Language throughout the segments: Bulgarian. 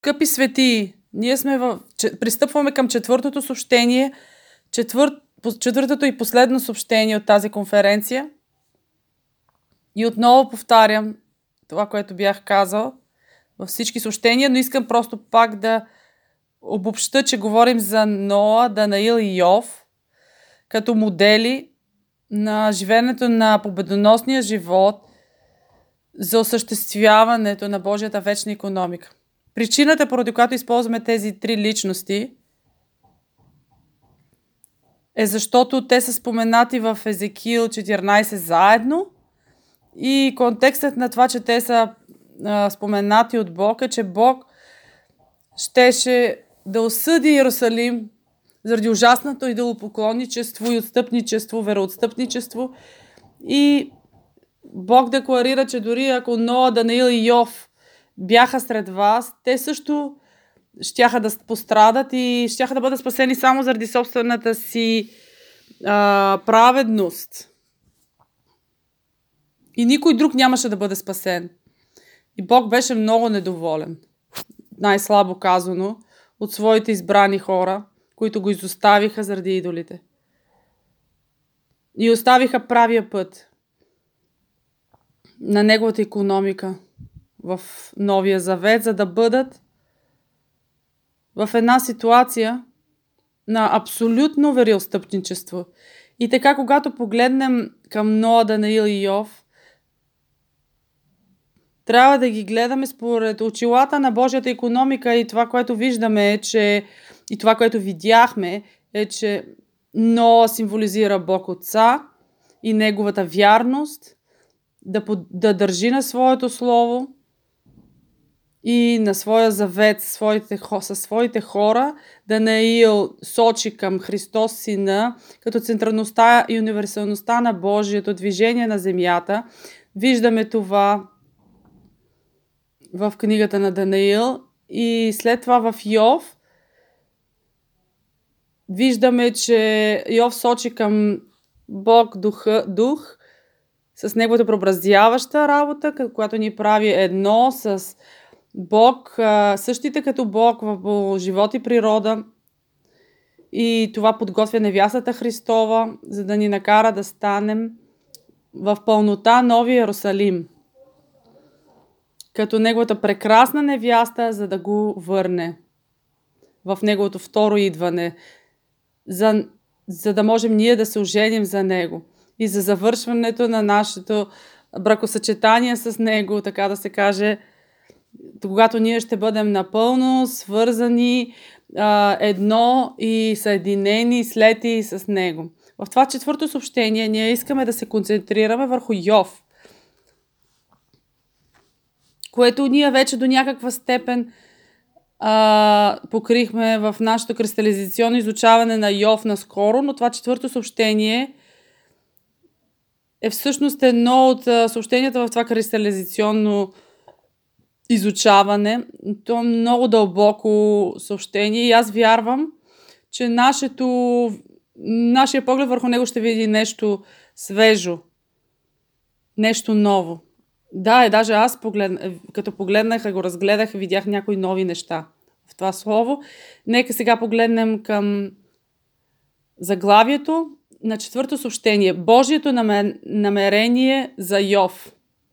Скъпи светии, ние пристъпваме към четвъртото съобщение, четвъртото и последно съобщение от тази конференция. И отново повтарям това, което бях казал във всички съобщения, но искам просто пак да обобща, че говорим за Ноа, Данаил и Йов като модели на живеенето на победоносния живот за осъществяването на Божията вечна икономика. Причината, поради която използваме тези три личности, е защото те са споменати в Езекиил 14 заедно и контекстът на това, че те са споменати от Бог е, че Бог щеше да осъди Иерусалим заради ужасното идолопоклонничество и отстъпничество, вероотстъпничество. И Бог декларира, че дори ако Ноа, Данаил и Йов бяха сред вас, те също щяха да пострадат и щяха да бъдат спасени само заради собствената си праведност. И никой друг нямаше да бъде спасен. И Бог беше много недоволен, най-слабо казано, от своите избрани хора, които го изоставиха заради идолите. И оставиха правия път на неговата икономика в Новия Завет, за да бъдат в една ситуация на абсолютно вероотстъпничество. И така, когато погледнем към Ноа, Данаил и Йов, трябва да ги гледаме според очилата на Божията икономика и това, което виждаме е, че и това, което видяхме е, че Ноа символизира Бог Отца и неговата вярност да държи на своето слово и на своя завет със своите хора. Данаил сочи към Христос Сина като централността и универсалността на Божието движение на земята. Виждаме това в книгата на Данаил и след това в Йов виждаме, че Йов сочи към Бог дух с неговата преобразяваща работа, която ни прави едно с Бог, същите като Бог в живот и природа. И това подготвя невястата Христова, за да ни накара да станем в пълнота Новия Иерусалим, като неговата прекрасна невяста, за да го върне в неговото второ идване, за да можем ние да се оженим за него и за завършването на нашето бракосъчетание с него, така да се каже, когато ние ще бъдем напълно свързани едно и съединени, слети с него. В това четвърто съобщение ние искаме да се концентрираме върху Йов, което ние вече до някаква степен покрихме в нашето кристализационно изучаване на Йов наскоро, но това четвърто съобщение е всъщност едно от съобщенията в това кристализационно изучаване. То е много дълбоко съобщение и аз вярвам, че нашия поглед върху него ще види нещо свежо, нещо ново. Да, и даже аз като погледнах, го разгледах, видях някои нови неща в това слово. Нека сега погледнем към заглавието на четвърто съобщение. Божието намерение за Йов.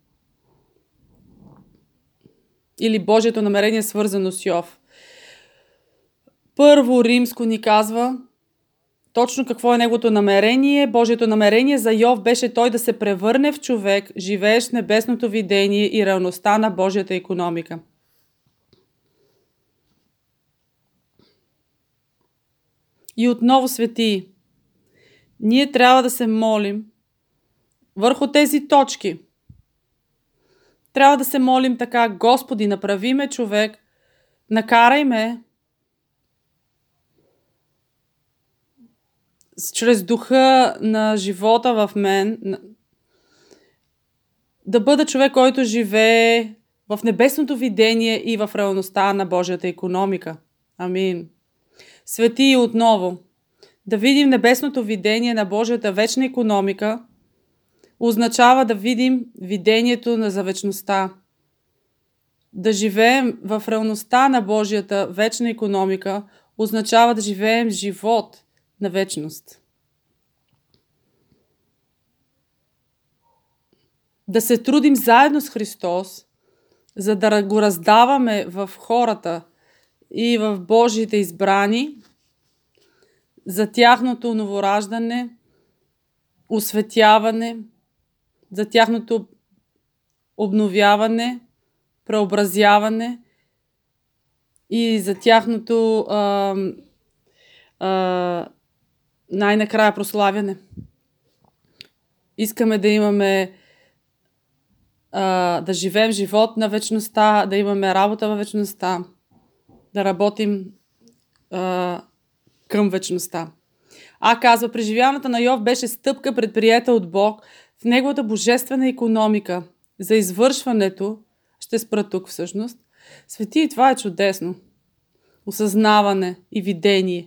Или Божието намерение свързано с Йов. Първо Римско ни казва точно какво е неговото намерение. Божието намерение за Йов беше той да се превърне в човек, живеещ небесното видение и реалността на Божията икономика. И отново, светии, ние трябва да се молим върху тези точки. Трябва да се молим така: Господи, направи ме човек, накарай ме чрез духа на живота в мен да бъда човек, който живее в небесното видение и в реалността на Божията икономика. Амин. Свети отново, да видим небесното видение на Божията вечна икономика означава да видим видението на завечността. Да живеем в реалността на Божията вечна икономика означава да живеем живот на вечност. Да се трудим заедно с Христос, за да го раздаваме в хората и в Божиите избрани, за тяхното новораждане, осветяване, за тяхното обновяване, преобразяване и за тяхното най-накрая прославяне. Искаме да имаме да живеем живот на вечността, да имаме работа във вечността, да работим към вечността. Казва, преживяването на Йов беше стъпка предприета от Бог в неговата божествена икономика за извършването, ще спра тук всъщност, свети, и това е чудесно. Осъзнаване и видение.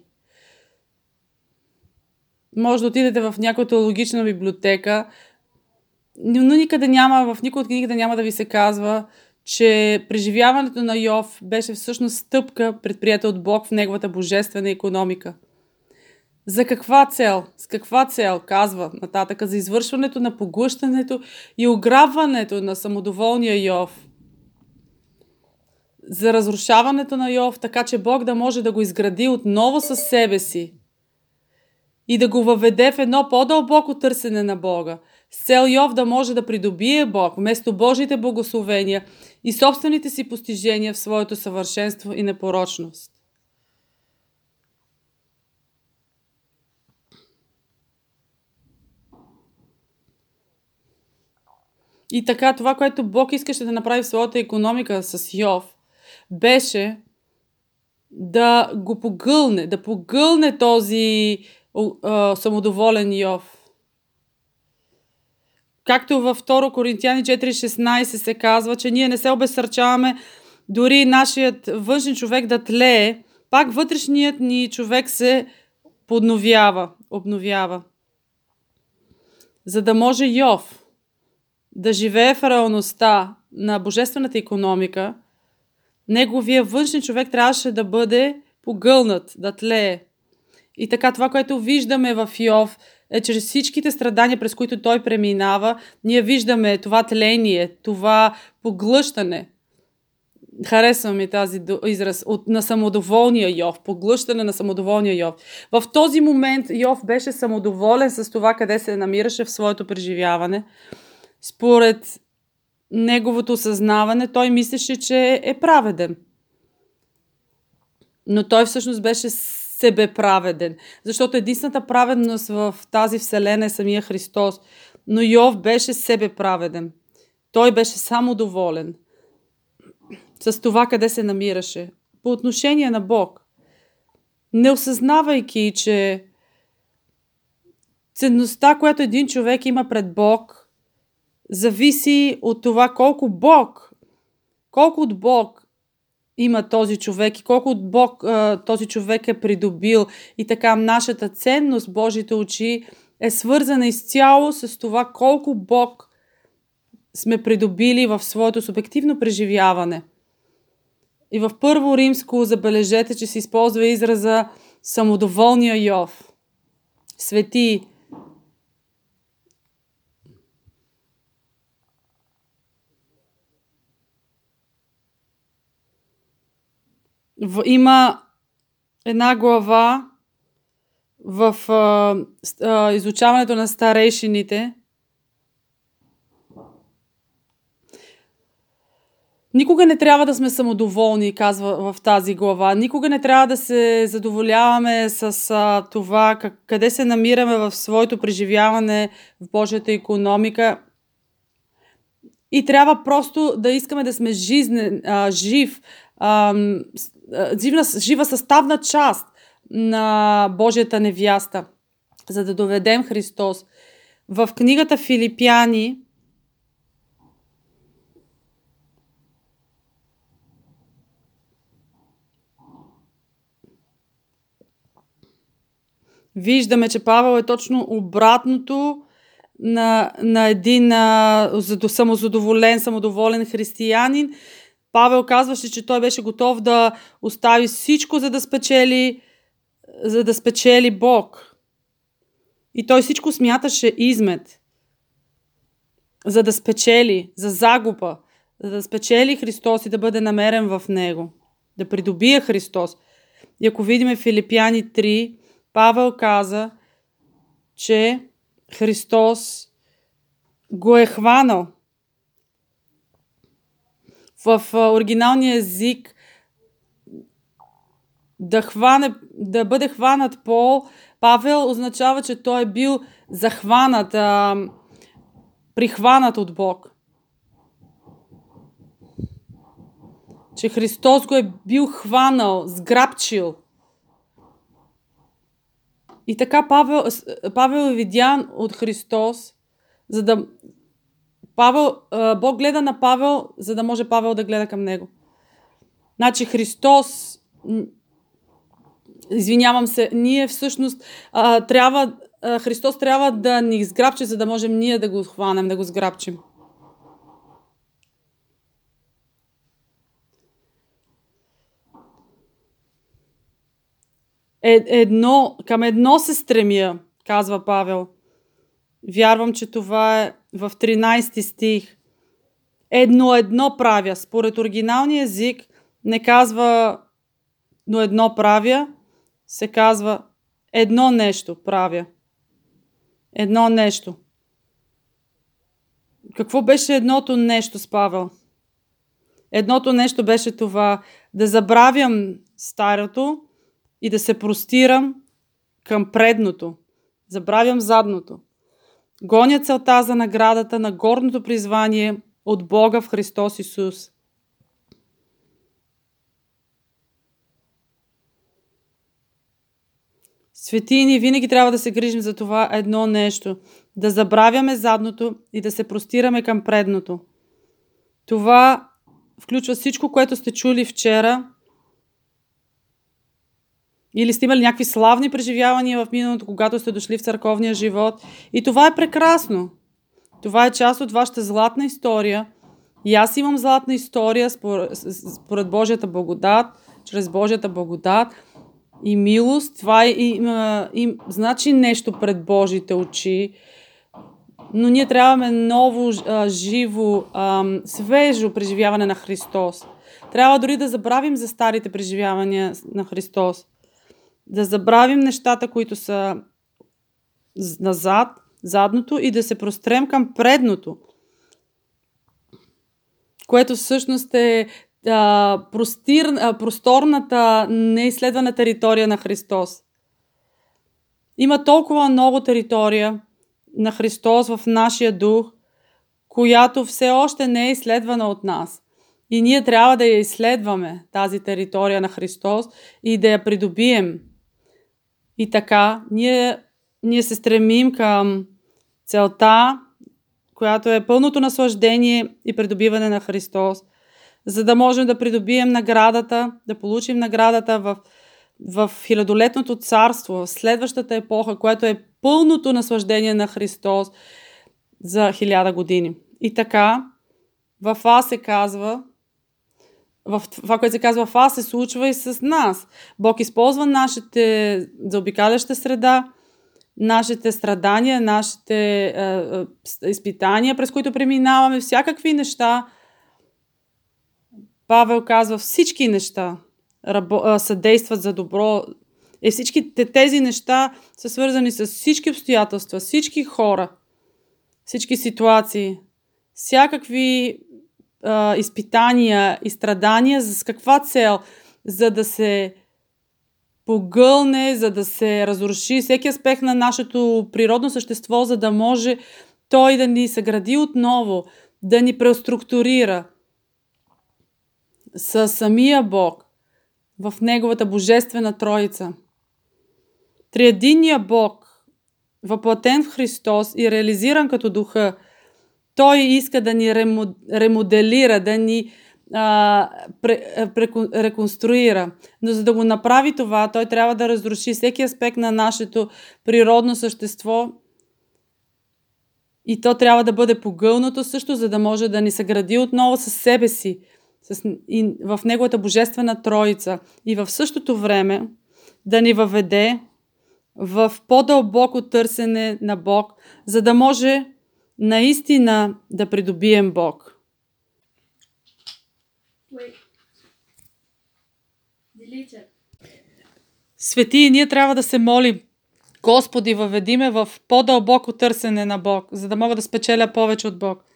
Може да отидете в някоя теологична библиотека, но никъде няма, в никой от книгите няма да ви се казва, че преживяването на Йов беше всъщност стъпка, предприета от Бог в неговата божествена икономика. За каква цел? С каква цел? Казва нататък, за извършването на поглъщането и ограбването на самодоволния Йов. За разрушаването на Йов, така че Бог да може да го изгради отново със себе си и да го въведе в едно по-дълбоко търсене на Бога, с цел Йов да може да придобие Бог вместо Божиите благословения и собствените си постижения в своето съвършенство и непорочност. И така, това, което Бог искаше да направи в своята икономика с Йов, беше да го погълне, да погълне този самодоволен Йов. Както във 2 Коринтияни 4.16 се казва, че ние не се обезсърчаваме дори нашият външен човек да тлее, пак вътрешният ни човек се обновява. За да може Йов да живее в реалността на божествената икономика, неговия външен човек трябваше да бъде погълнат, да тлее. И така, това, което виждаме в Йов, е чрез всичките страдания, през които той преминава, ние виждаме това тление, това поглъщане. Харесвам ми тази израз на самодоволния Йов, поглъщане на самодоволния Йов. В този момент Йов беше самодоволен с това, къде се намираше в своето преживяване. Според неговото осъзнаване, той мислеше, че е праведен. Но той всъщност беше себеправеден, защото единствената праведност в тази вселена е самия Христос. Но Йов беше себеправеден. Той беше самодоволен с това, къде се намираше. По отношение на Бог. Не осъзнавайки, че ценността, която един човек има пред Бог, зависи от това колко от Бог има този човек и колко от Бог този човек е придобил. И така нашата ценност, Божите очи, е свързана изцяло с това колко Бог сме придобили в своето субективно преживяване. И в 1 Римско забележете, че се използва израза самодоволния Йов. Свети. Има една глава в изучаването на старейшините. Никога не трябва да сме самодоволни, казва в тази глава. Никога не трябва да се задоволяваме с това къде се намираме в своето преживяване в Божията икономика. И трябва просто да искаме да сме жива съставна част на Божията невяста, за да доведем Христос. В книгата Филипяни виждаме, че Павел е точно обратното на един самодоволен християнин. Павел казваше, че той беше готов да остави всичко, за да спечели Бог. И той всичко смяташе измет, за да спечели, за загуба, за да спечели Христос и да бъде намерен в Него, да придобие Христос. И ако видим Филипяни 3, Павел каза, че Христос го е хванал. В оригиналния език да бъде хванат Павел означава, че той е бил захванат, прихванат от Бог. Че Христос го е бил хванал, сграбчил. И така Павел е видян от Христос, Бог гледа на Павел, за да може Павел да гледа към него. Значи ние всъщност Христос трябва да ни сграбчи, за да можем ние да го хванем, да го сграбчим. Към едно се стремя, казва Павел. Вярвам, че това е в 13 стих. Едно правя. Според оригиналния език не казва но едно правя, се казва едно нещо правя. Едно нещо. Какво беше едното нещо с Павел? Едното нещо беше това: да забравям старото и да се простирам към предното. Забравям задното. Гоня целта за наградата на горното призвание от Бога в Христос Исус. Свети, ние винаги трябва да се грижим за това едно нещо. Да забравяме задното и да се простираме към предното. Това включва всичко, което сте чули вчера. Или сте имали някакви славни преживявания в миналото, когато сте дошли в църковния живот. И това е прекрасно. Това е част от вашата златна история. И аз имам златна история според Божията благодат, чрез Божията благодат и милост. Това значи нещо пред Божите очи. Но ние трябваме ново, живо, свежо преживяване на Христос. Трябва дори да забравим за старите преживявания на Христос. Да забравим нещата, които са назад, задното, и да се прострем към предното, което всъщност е просторната, неизследвана територия на Христос. Има толкова много територия на Христос в нашия дух, която все още не е изследвана от нас. И ние трябва да я изследваме, тази територия на Христос, и да я придобием. И така, ние се стремим към целта, която е пълното наслаждение и придобиване на Христос, за да можем да придобием наградата, да получим наградата в хилядолетното царство, в следващата епоха, което е пълното наслаждение на Христос за 1000 години. И така, в вас се казва, в това, което се казва в вас, се случва и с нас. Бог използва нашите заобикаляща среда, нашите страдания, нашите изпитания, през които преминаваме, всякакви неща. Павел казва, всички неща съдействат за добро. И всички тези неща са свързани с всички обстоятелства, всички хора, всички ситуации, всякакви изпитания и страдания. С каква цел? За да се погълне, за да се разруши всеки аспект на нашето природно същество, за да може той да ни съгради отново, да ни преструктурира със самия Бог в Неговата божествена Троица. Триединният Бог, въплатен в Христос и реализиран като Духа, Той иска да ни ремоделира, да ни реконструира. Но за да го направи това, Той трябва да разруши всеки аспект на нашето природно същество, и то трябва да бъде погълнато също, за да може да ни съгради отново със себе си, и в Неговата божествена Троица и в същото време да ни въведе в по-дълбоко търсене на Бог, за да може наистина да придобием Бог. Свети, и ние трябва да се молим: Господи, въведиме в по-дълбоко търсене на Бог, за да мога да спечеля повече от Бог.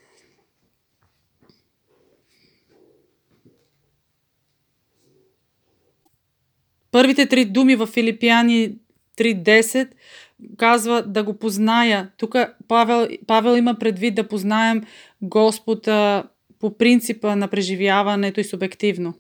Първите 3 думи в Филипяни 3:10 казва да го позная. Тук Павел има предвид да познаем Господа по принципа на преживяването и субективно.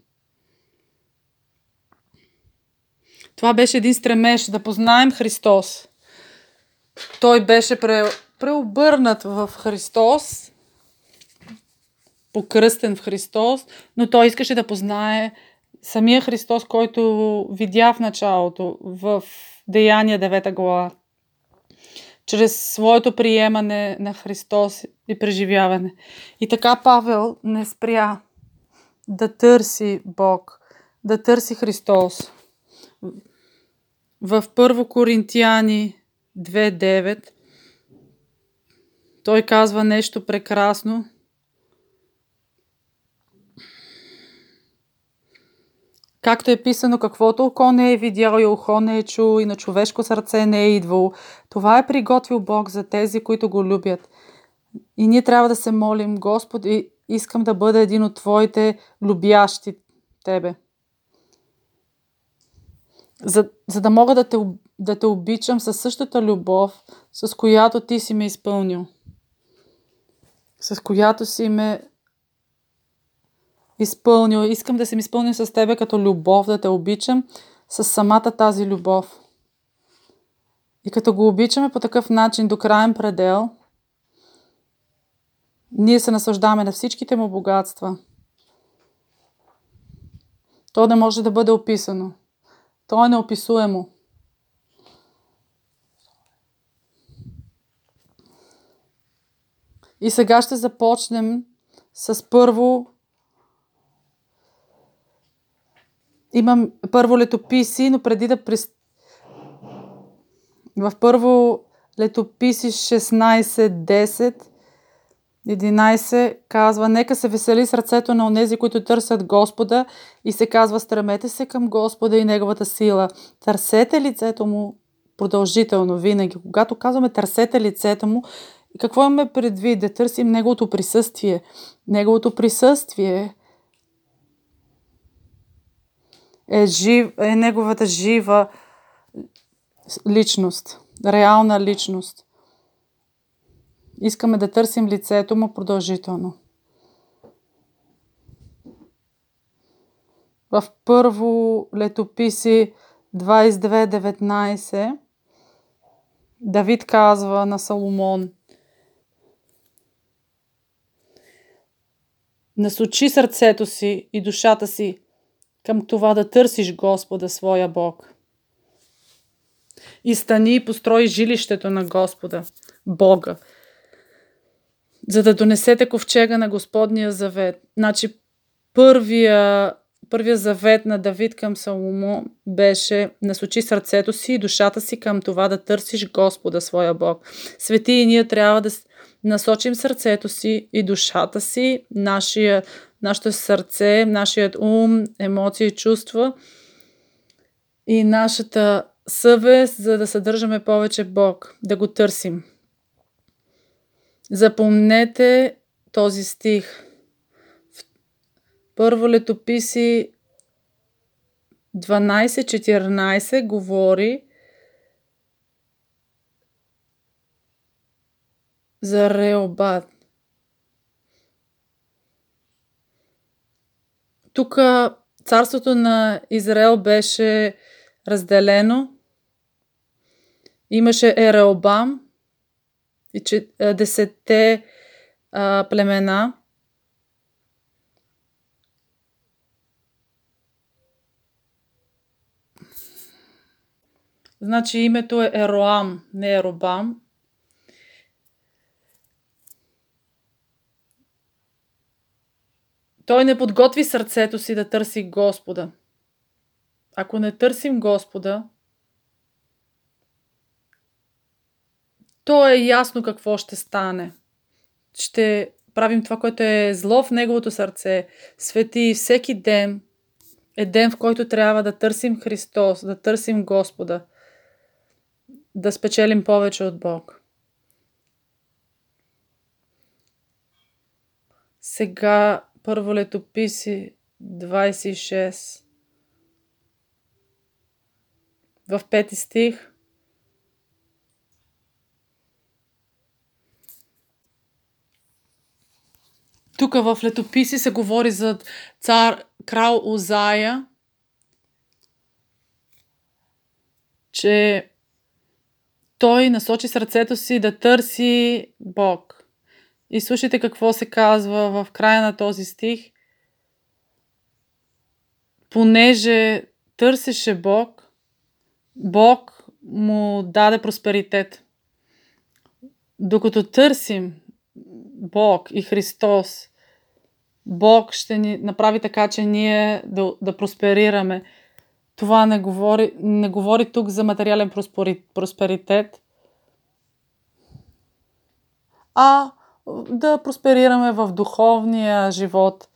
Това беше един стремеж да познаем Христос. Той беше преобърнат в Христос, покръстен в Христос, но той искаше да познае самия Христос, който видя в началото, в Деяния 9 глава. Чрез своето приемане на Христос и преживяване. И така Павел не спря да търси Бог, да търси Христос. В 1 Коринтияни 2:9 той казва нещо прекрасно. Както е писано: каквото око не е видяло и ухо не е чуло и на човешко сърце не е идвало, това е приготвил Бог за тези, които го любят. И ние трябва да се молим: Господи, искам да бъда един от Твоите любящи Тебе. За да мога да те обичам със същата любов, с която Ти си ме изпълнил. С която си ме изпълнил. Искам да съм изпълнил с Тебе като любов, да те обичам с самата тази любов. И като го обичаме по такъв начин до краен предел, ние се наслаждаваме на всичките му богатства. То не може да бъде описано. То е неописуемо. И сега ще започнем с имам първо летописи, но преди да в първо летописи 16:10 11 казва: нека се весели сърцето на онези, които търсят Господа, и се казва: стремете се към Господа и Неговата сила. Търсете лицето Му продължително, винаги. Когато казваме търсете лицето Му, какво имаме предвид? Да търсим Неговото присъствие. Неговото присъствие е Неговата жива личност, реална личност. Искаме да търсим лицето Му продължително. В първо летописи 22:19 Давид казва на Соломон: насочи сърцето си и душата си към това да търсиш Господа, своя Бог. И стани и построи жилището на Господа, Бога, за да донесете ковчега на Господния завет. Значи първия завет на Давид към Соломон беше: насочи сърцето си и душата си към това да търсиш Господа, своя Бог. Свети, и ние трябва да насочим сърцето си и душата си, нашето сърце, нашият ум, емоции и чувства и нашата съвест, за да съдържаме повече Бог, да го търсим. Запомнете този стих. В първо летописи 12:14 говори за Реобат. Тук царството на Израел беше разделено. Имаше Ереобам и 10 племена. Значи името е Ероам, не Еробам. Той не подготви сърцето си да търси Господа. Ако не търсим Господа, то е ясно какво ще стане. Ще правим това, което е зло в неговото сърце. Свети, всеки ден е ден, в който трябва да търсим Христос, да търсим Господа, да спечелим повече от Бог. Сега първо Летописи 26 в 5 стих. Тук в Летописи се говори за крал Узая, че той насочи сърцето си да търси Бог. И слушайте какво се казва в края на този стих. Понеже търсеше Бог, Бог му даде просперитет. Докато търсим Бог и Христос, Бог ще ни направи така, че ние да просперираме. Това не говори тук за материален просперитет, а да просперираме в духовния живот.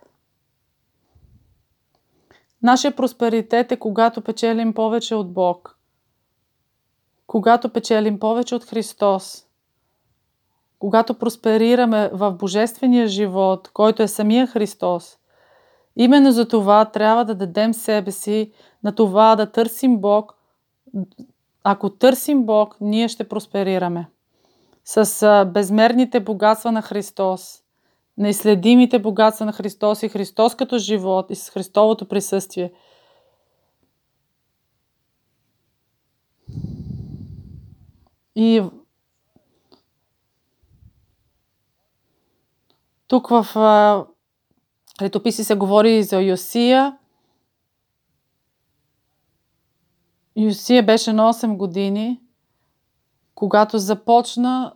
Нашия просперитет е когато печелим повече от Бог, когато печелим повече от Христос, когато просперираме в божествения живот, който е самия Христос. Именно за това трябва да дадем себе си на това да търсим Бог. Ако търсим Бог, ние ще просперираме. С безмерните богатства на Христос, неизследимите богатства на Христос и Христос като живот и с Христовото присъствие. И тук в Летописи се говори за Йосия. Йосия беше на 8 години, когато започна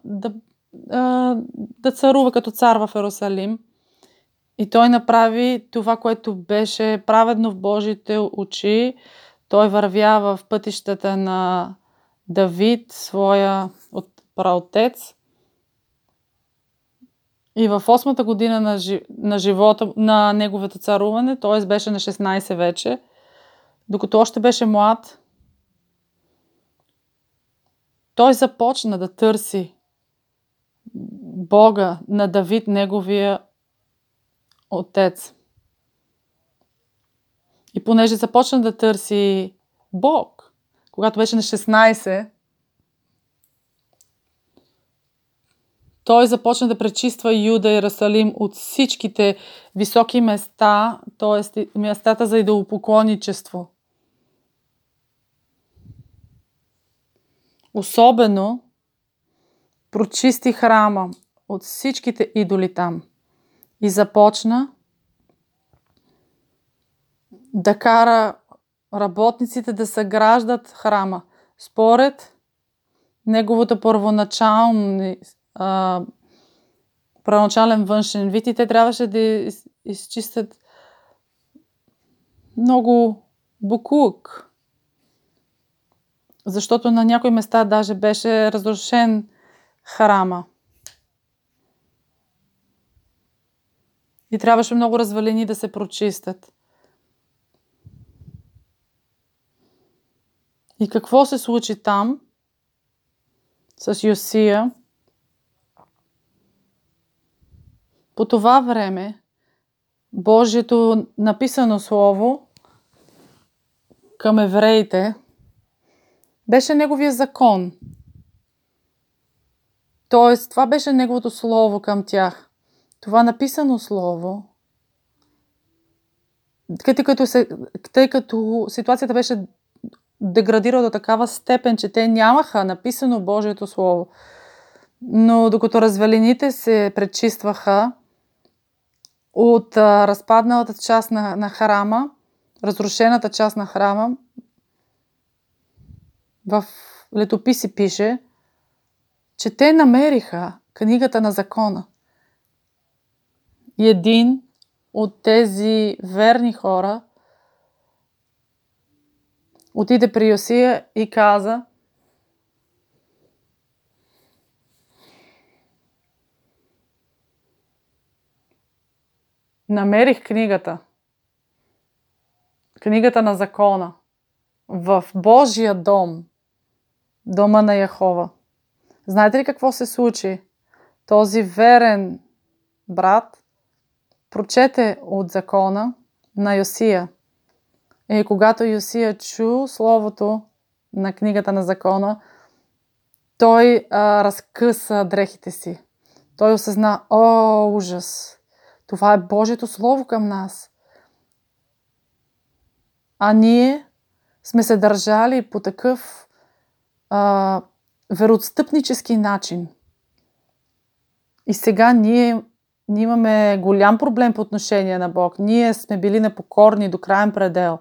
да царува като цар в Иерусалим. И той направи това, което беше праведно в Божите очи. Той вървя в пътищата на Давид, своя праотец. И в 8-та година на живота, на неговото царуване, т.е. беше на 16 вече, докато още беше млад, той започна да търси Бога на Давид, неговия отец. И понеже започна да търси Бог, когато беше на 16, той започна да пречиства Юда и Иерусалим от всичките високи места, т.е. местата за идолопоклонничество. Особено прочисти храма от всичките идоли там и започна да кара работниците да съграждат храма според неговото първоначален външен вид, и те трябваше да изчистят много боклук. Защото на някои места даже беше разрушен храма. И трябваше много развалини да се прочистят. И какво се случи там с Йосия? По това време Божието написано слово към евреите беше неговия закон. Тоест, това беше неговото слово към тях. Това написано слово, тъй като ситуацията беше деградирала до такава степен, че те нямаха написано Божието слово. Но докато развалините се пречистваха от разпадналата част на храма, разрушената част на храма, в Летописи пише, че те намериха книгата на закона. И един от тези верни хора отиде при Йосия и каза: намерих книгата на закона в Божия дом, дома на Яхова. Знаете ли какво се случи? Този верен брат прочете от закона на Йосия. И когато Йосия чу словото на книгата на закона, той разкъса дрехите си. Той осъзна: о, ужас! Това е Божието слово към нас. А ние сме се държали по такъв вероотстъпнически начин. И сега ние имаме голям проблем по отношение на Бог. Ние сме били непокорни до краен предел.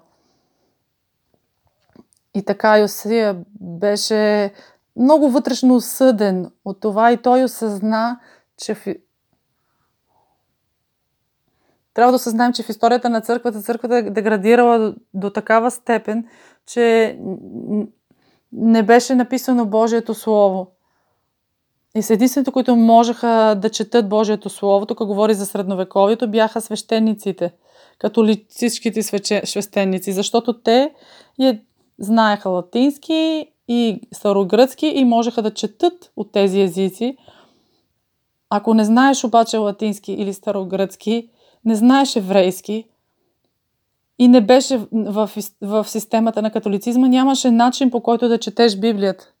И така Йосия беше много вътрешно осъден от това и той осъзна, че трябва да осъзнаем, че в историята на църквата е деградирала до такава степен, че не беше написано Божието Слово. И с единственото, които можеха да четат Божието Слово, тук говори за средновековието, бяха свещениците, католическите свещеници, защото те знаеха латински и старогръцки и можеха да четат от тези езици. Ако не знаеш обаче латински или старогръцки, не знаеш еврейски и не беше в системата на католицизма, нямаше начин, по който да четеш Библията.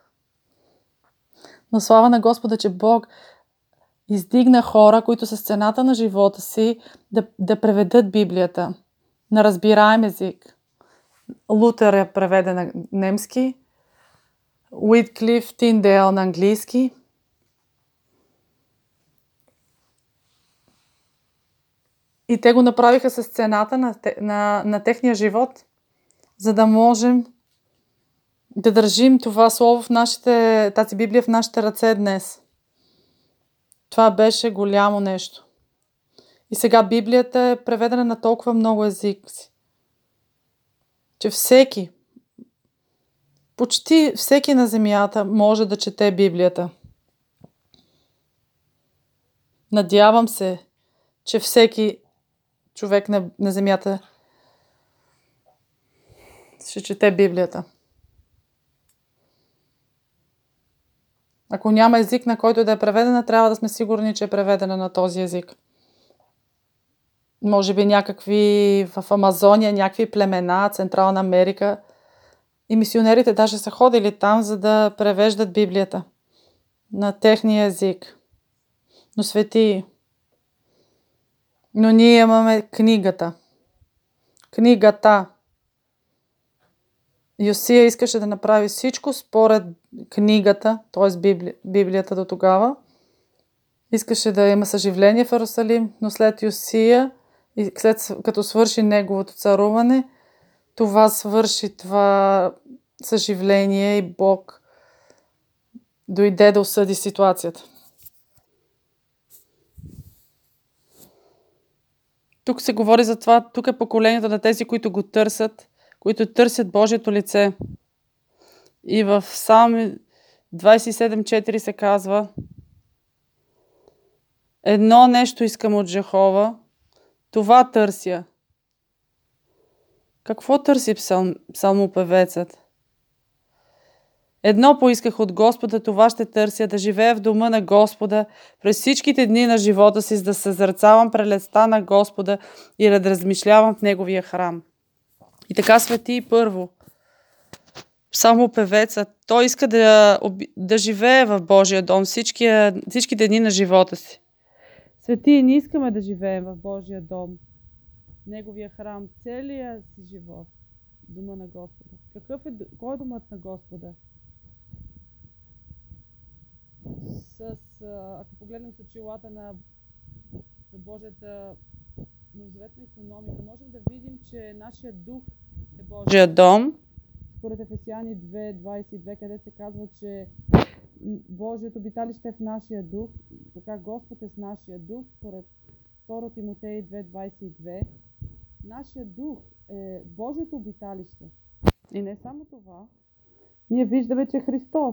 Но слава на Господа, че Бог издигна хора, които с цената на живота си да преведат Библията на разбираем език. Лутер е преведе на немски, Уитклиф, Тиндейл на английски. И те го направиха с цената на техния живот, за да можем да държим това слово тази Библия в нашите ръце днес. Това беше голямо нещо. И сега Библията е преведена на толкова много езици, че почти всеки на земята може да чете Библията. Надявам се, че всеки човек на земята ще чете Библията. Ако няма език, на който да е преведена, трябва да сме сигурни, че е преведена на този език. Може би някакви в Амазония, някакви племена, Централна Америка. И мисионерите даже са ходили там, за да превеждат Библията на техния език. Но светии. Но ние имаме книгата. Йосия искаше да направи всичко според книгата, т.е. Библията до тогава. Искаше да има съживление в Иерусалим, но след Йосия и като свърши неговото царуване, това съживление и Бог дойде да осъди ситуацията. Тук се говори за това, тук е поколението на тези, които го търсят, които търсят Божието лице. И в Псалм 27:4 се казва: едно нещо искам от Жехова, това търся. Какво търси псалмопевецът? Едно поисках от Господа, това ще търся, да живея в дома на Господа през всичките дни на живота си, за да съзерцавам прелестта на Господа и да размишлявам в Неговия храм. И така свети първо. Псалмопевецът, той иска да живее в Божия дом всичките дни на живота си. Свети, не искаме да живеем в Божия дом, Неговия храм, целия си живот, дома на Господа. Кой е домът на Господа? Ако погледнем с очилата на Божията новозаветна икономика, можем да видим, че нашия дух е Божия дом. Според Ефесяни 2:22, където се казва, че Божието обиталище е в нашия дух, така Господ е с нашия дух, според 2 Тимотей 2:22, нашия дух е Божието обиталище. И не само това, ние виждаме, че Христос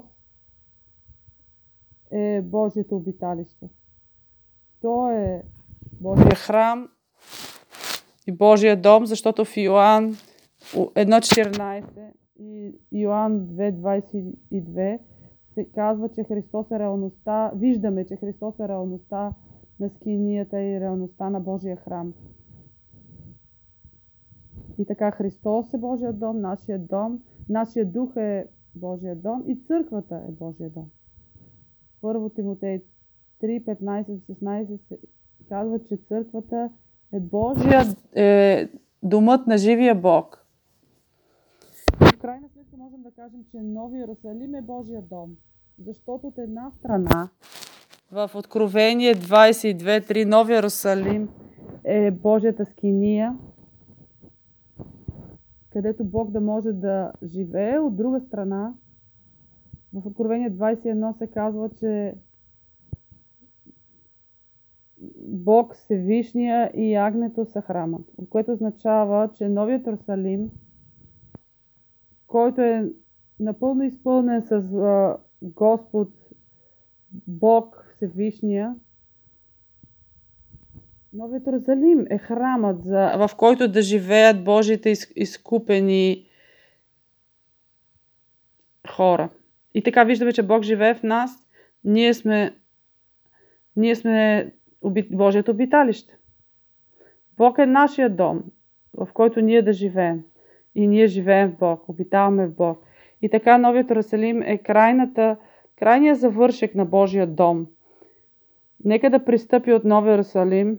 е Божието обиталище. Той е Божия храм и Божия дом, защото в Йоан 1:14 и Йоан 2:22 се казва, че Христос е реалността, виждаме, че Христос е реалността на скинията и реалността на Божия храм. И така Христос е Божия дом, нашия дух е Божия дом и църквата е Божия дом. 1 Тимотей 3:15-16 се казва, че църквата е домът на живия Бог. В крайна сметка можем да кажем, че Нови Йерусалим е Божия дом, защото от една страна в Откровение 22:3 Нови Йерусалим е Божията скиния, където Бог да може да живее. От друга страна, в Откровение 21 се казва, че Бог Всевишния и Агнето са храма, което означава, че Новият Йерусалим, който е напълно изпълнен с Господ, Бог Всевишния, Новият Йерусалим е храмът, в който да живеят Божиите изкупени хора. И така виждаме, че Бог живее в нас. Ние сме Божието обиталище. Бог е нашия дом, в който ние да живеем. И ние живеем в Бог, обитаваме в Бог. И така Новият Йерусалим е крайният завършек на Божия дом. Нека да пристъпи от Новия Йерусалим.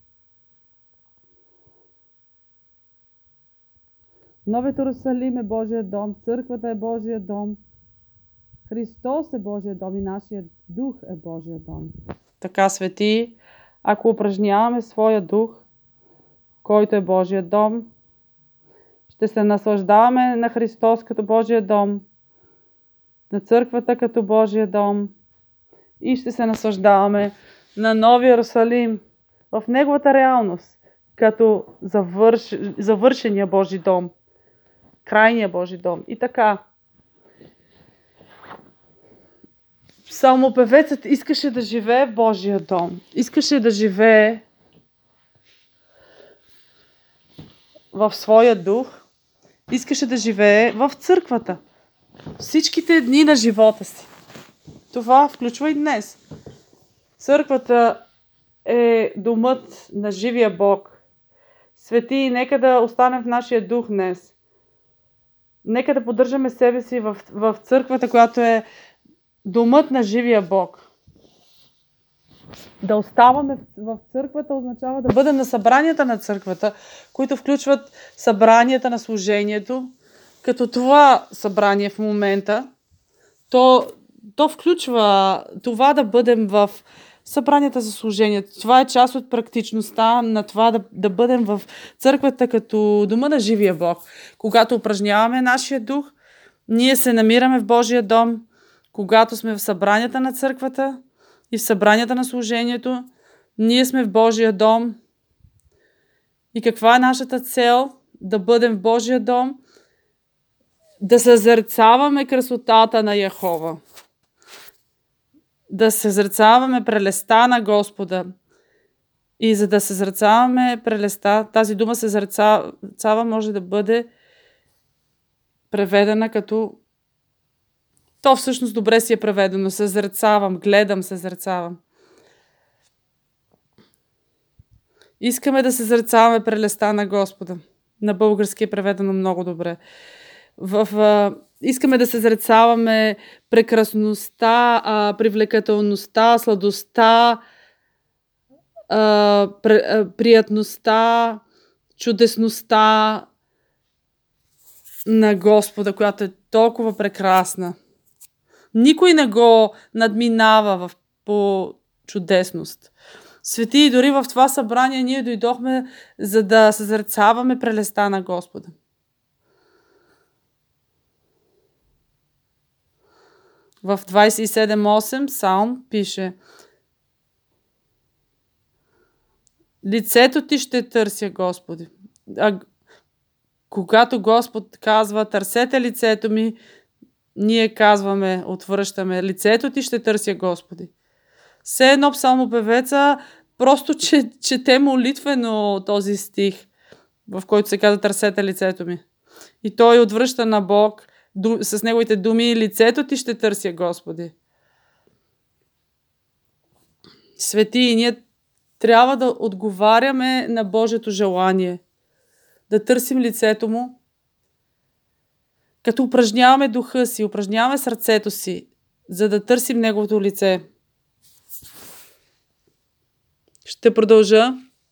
Новият Йерусалим е Божия дом, църквата е Божия дом, Христос е Божия дом и нашия дух е Божия дом. Така, свети, ако упражняваме своя дух, който е Божия дом, ще се наслаждаваме на Христос като Божия дом, на църквата като Божия дом и ще се наслаждаваме на Новия Йерусалим в неговата реалност, като завършения Божий дом, крайния Божий дом. И така, псалмопевецът искаше да живее в Божия дом, искаше да живее в своя дух, искаше да живее в църквата всичките дни на живота си. Това включва и днес. Църквата е домът на живия Бог. Свети, нека да останем в нашия дух днес. Нека да поддържаме себе си в църквата, която е домът на живия Бог. Да оставаме в църквата означава да бъдем на събранията на църквата, които включват събранията на служението. Като това събрание в момента, то включва това да бъдем в събранията за служението. Това е част от практичността на това да бъдем в църквата като дома на живия Бог. Когато упражняваме нашия дух, ние се намираме в Божия дом. Когато сме в събранията на църквата и в събранията на служението, ние сме в Божия дом. И каква е нашата цел? Да бъдем в Божия дом, да съзерцаваме красотата на Яхова, да съзерцаваме прелестта на Господа. И за да съзерцаваме прелестта, тази дума съзерцава може да бъде преведена като... То всъщност добре си е преведено. Съзерцавам, гледам, съзерцавам. Искаме да съзерцаваме прелестта на Господа. На български е преведено много добре. Искаме да съзерцаваме прекрасността, привлекателността, сладостта, приятността, чудесността на Господа, която е толкова прекрасна. Никой не го надминава по чудесност. Свети, дори в това събрание ние дойдохме, за да съзерцаваме прелестта на Господа. В 27:8 Псалм пише: Лицето ти ще търся, Господи. Когато Господ казва, търсете лицето ми, ние казваме, отвръщаме, лицето ти ще търся, Господи. Все едно псалмопевеца просто чете молитвено този стих, в който се казва, търсете лицето ми. И той отвръща на Бог с неговите думи, лицето ти ще търся, Господи. Свети, и ние трябва да отговаряме на Божието желание, да търсим лицето му, като упражняваме духа си, упражняваме сърцето си, за да търсим неговото лице. Ще продължа.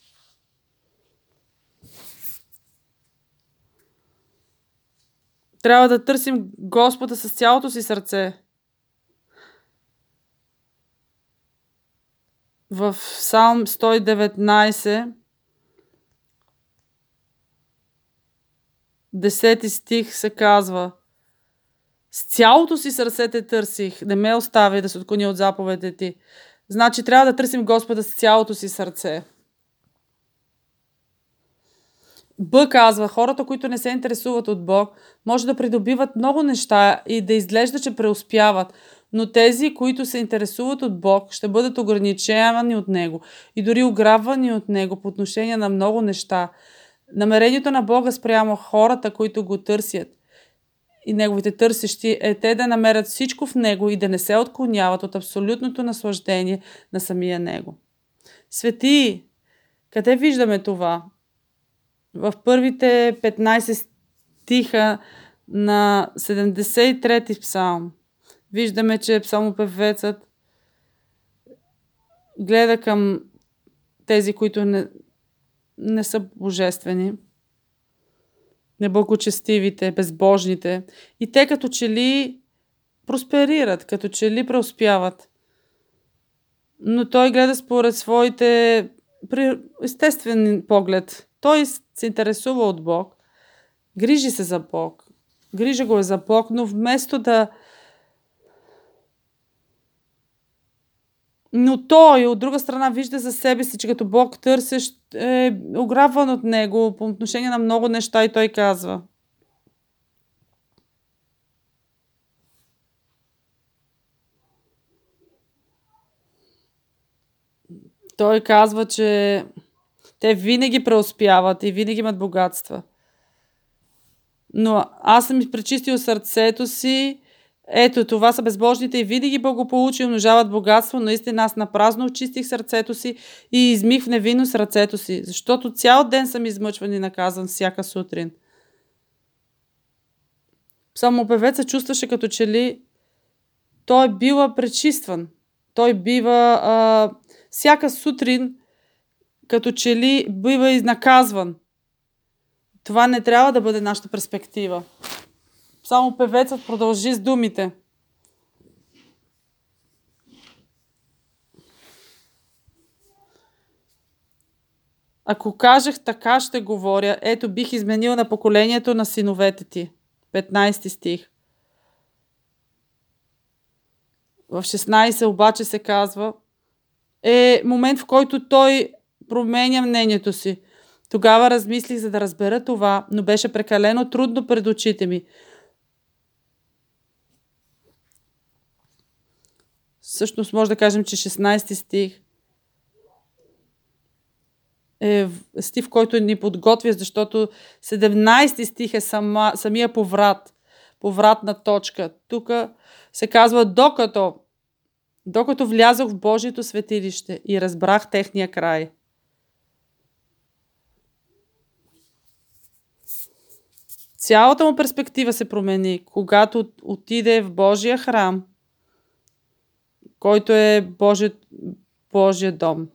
Трябва да търсим Господа с цялото си сърце. В Псалм 119, 10 стих се казва: с цялото си сърце те търсих, не ме остави да се отклоня от заповедите ти. Значи трябва да търсим Господа с цялото си сърце. Б казва, хората, които не се интересуват от Бог, може да придобиват много неща и да изглежда, че преуспяват, но тези, които се интересуват от Бог, ще бъдат ограничавани от Него и дори ограбвани от Него по отношение на много неща. Намерението на Бога спрямо хората, които го търсят и неговите търсещи, е те да намерят всичко в Него и да не се отклоняват от абсолютното наслаждение на самия Него. Свети, къде виждаме това? В първите 15 стиха на 73-ти псалм виждаме, че псалмопевецът гледа към тези, които не са божествени, неблагочестивите, безбожните, и те като че ли просперират, като че ли преуспяват. Но той гледа според своите естествен поглед. Той се интересува от Бог, грижи се за Бог, грижа го е за Бог, но вместо да... Но той от друга страна вижда за себе си, че като Бог търсещ е ограбван от него по отношение на много неща и той казва: той казва, че те винаги преуспяват и винаги имат богатства. Но аз съм пречистил сърцето си. Ето, това са безбожните и винаги благополучи и умножават богатство. Наистина аз напразно очистих сърцето си и измих в невинност ръцето си, защото цял ден съм измъчван и наказан всяка сутрин. Псалмопевецът чувстваше като че ли той бива пречистван. Той бива всяка сутрин като че ли бива изнаказван. Това не трябва да бъде нашата перспектива. Само певецът продължи с думите: ако кажех така ще говоря, ето бих изменил на поколението на синовете ти. 15 стих. В 16 обаче се казва, е момент, в който той променя мнението си. Тогава размислих, за да разбера това, но беше прекалено трудно пред очите ми. Всъщност може да кажем, че 16 стих е стих, в който ни подготвя, защото 17 стих е самия повратна точка. Тук се казва докато влязох в Божието светилище и разбрах техния край. Цялата му перспектива се промени, когато отиде в Божия храм, който е Божия дом.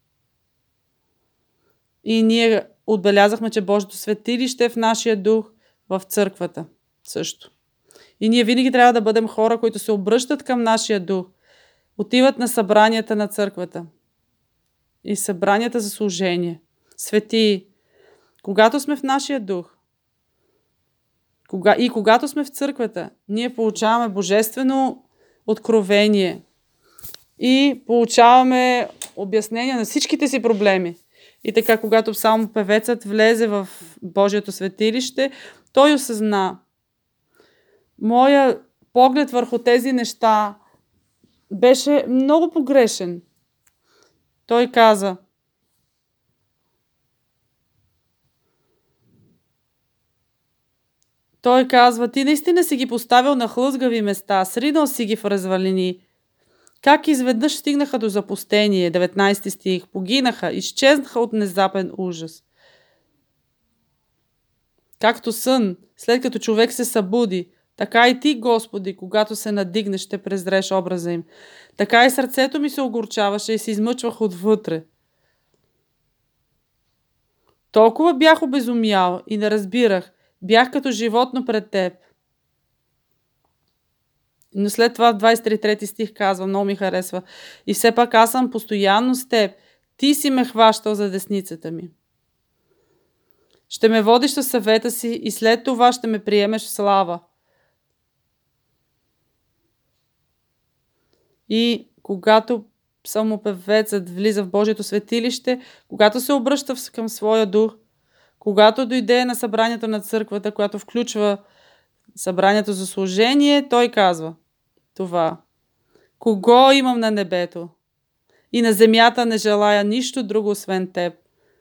И ние отбелязахме, че Божието светилище е в нашия дух, в църквата също. И ние винаги трябва да бъдем хора, които се обръщат към нашия дух, отиват на събранията на църквата и събранията за служение. Свети, когато сме в нашия дух и когато сме в църквата, ние получаваме божествено откровение и получаваме обяснение на всичките си проблеми. И така, когато псалмопевецът влезе в Божието светилище, той осъзна: моя поглед върху тези неща беше много погрешен. Той каза: Той казва: ти наистина си ги поставил на хлъзгави места, сринал си ги в развалини. Как изведнъж стигнаха до запустение, 19 стих, погинаха, изчезнаха от внезапен ужас. Както сън, след като човек се събуди, така и ти, Господи, когато се надигнеш, ще презреш образа им. Така и сърцето ми се огорчаваше и се измъчвах отвътре. Толкова бях обезумял и не разбирах, бях като животно пред теб. Но след това в 23 стих казва, много ми харесва: и все пак аз съм постоянно с теб, ти си ме хващал за десницата ми. Ще ме водиш със съвета си и след това ще ме приемеш в слава. И когато псалмопевецът влиза в Божието светилище, когато се обръща към своя дух, когато дойде на събранието на църквата, която включва събранието за служение, той казва това: кого имам на небето и на земята не желая нищо друго освен теб.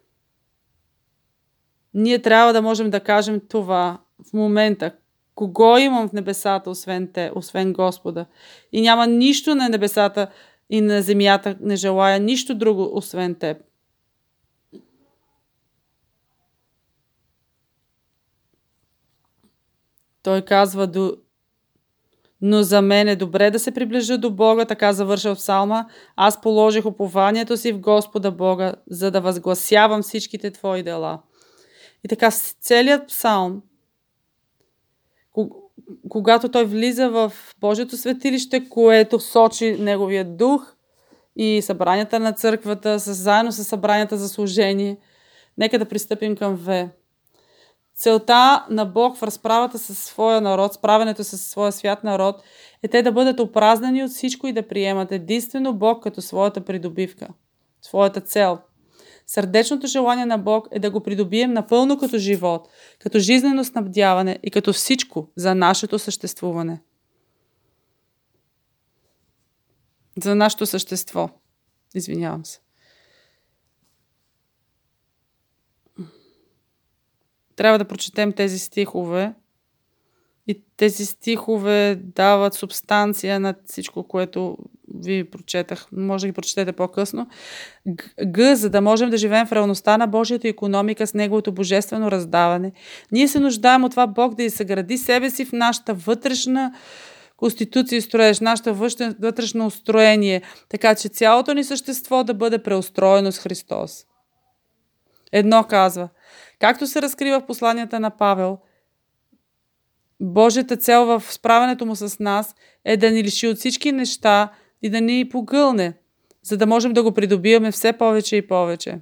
Ние трябва да можем да кажем това в момента. Кого имам в небесата освен те, освен Господа? И няма нищо на небесата и на земята не желая нищо друго освен теб. Той казва: но за мен е добре да се приближа до Бога, така завършва псалма. Аз положих упованието си в Господа Бога, за да възгласявам всичките Твои дела. И така целият псалм, когато той влиза в Божието светилище, което сочи неговия дух и събранията на църквата, заедно с събранията за служение, нека да пристъпим към В. Целта на Бог в разправата със своя народ, справянето със своя свят народ, е те да бъдат опразнени от всичко и да приемат единствено Бог като своята придобивка, своята цел. Сърдечното желание на Бог е да го придобием напълно като живот, като жизнено снабдяване и като всичко за нашето съществуване. За нашето същество. Извинявам се. Трябва да прочетем тези стихове и тези стихове дават субстанция на всичко, което ви прочетах. Може да ги прочетете по-късно. Г, за да можем да живеем в реалността на Божията икономика с Неговото божествено раздаване. Ние се нуждаем от това Бог да съгради себе си в нашата вътрешна конституция и строеж, нашата вътрешно устроение, така че цялото ни същество да бъде преустроено с Христос. Едно казва: както се разкрива в посланията на Павел, Божията цел в справянето му с нас е да ни лиши от всички неща и да ни погълне, за да можем да го придобиваме все повече и повече.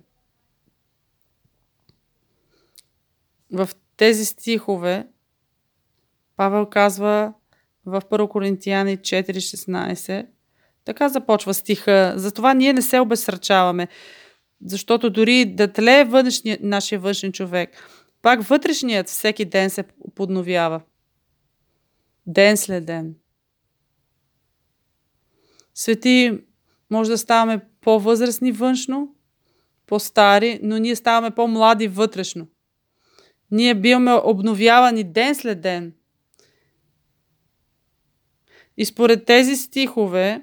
В тези стихове Павел казва в 1 Коринтияни 4:16, така започва стиха: затова ние не се обезсърчаваме, защото дори да тлее нашия външен човек, пак вътрешният всеки ден се подновява. Ден след ден. Свети, може да ставаме по-възрастни външно, по-стари, но ние ставаме по-млади вътрешно. Ние биваме обновявани ден след ден. И според тези стихове,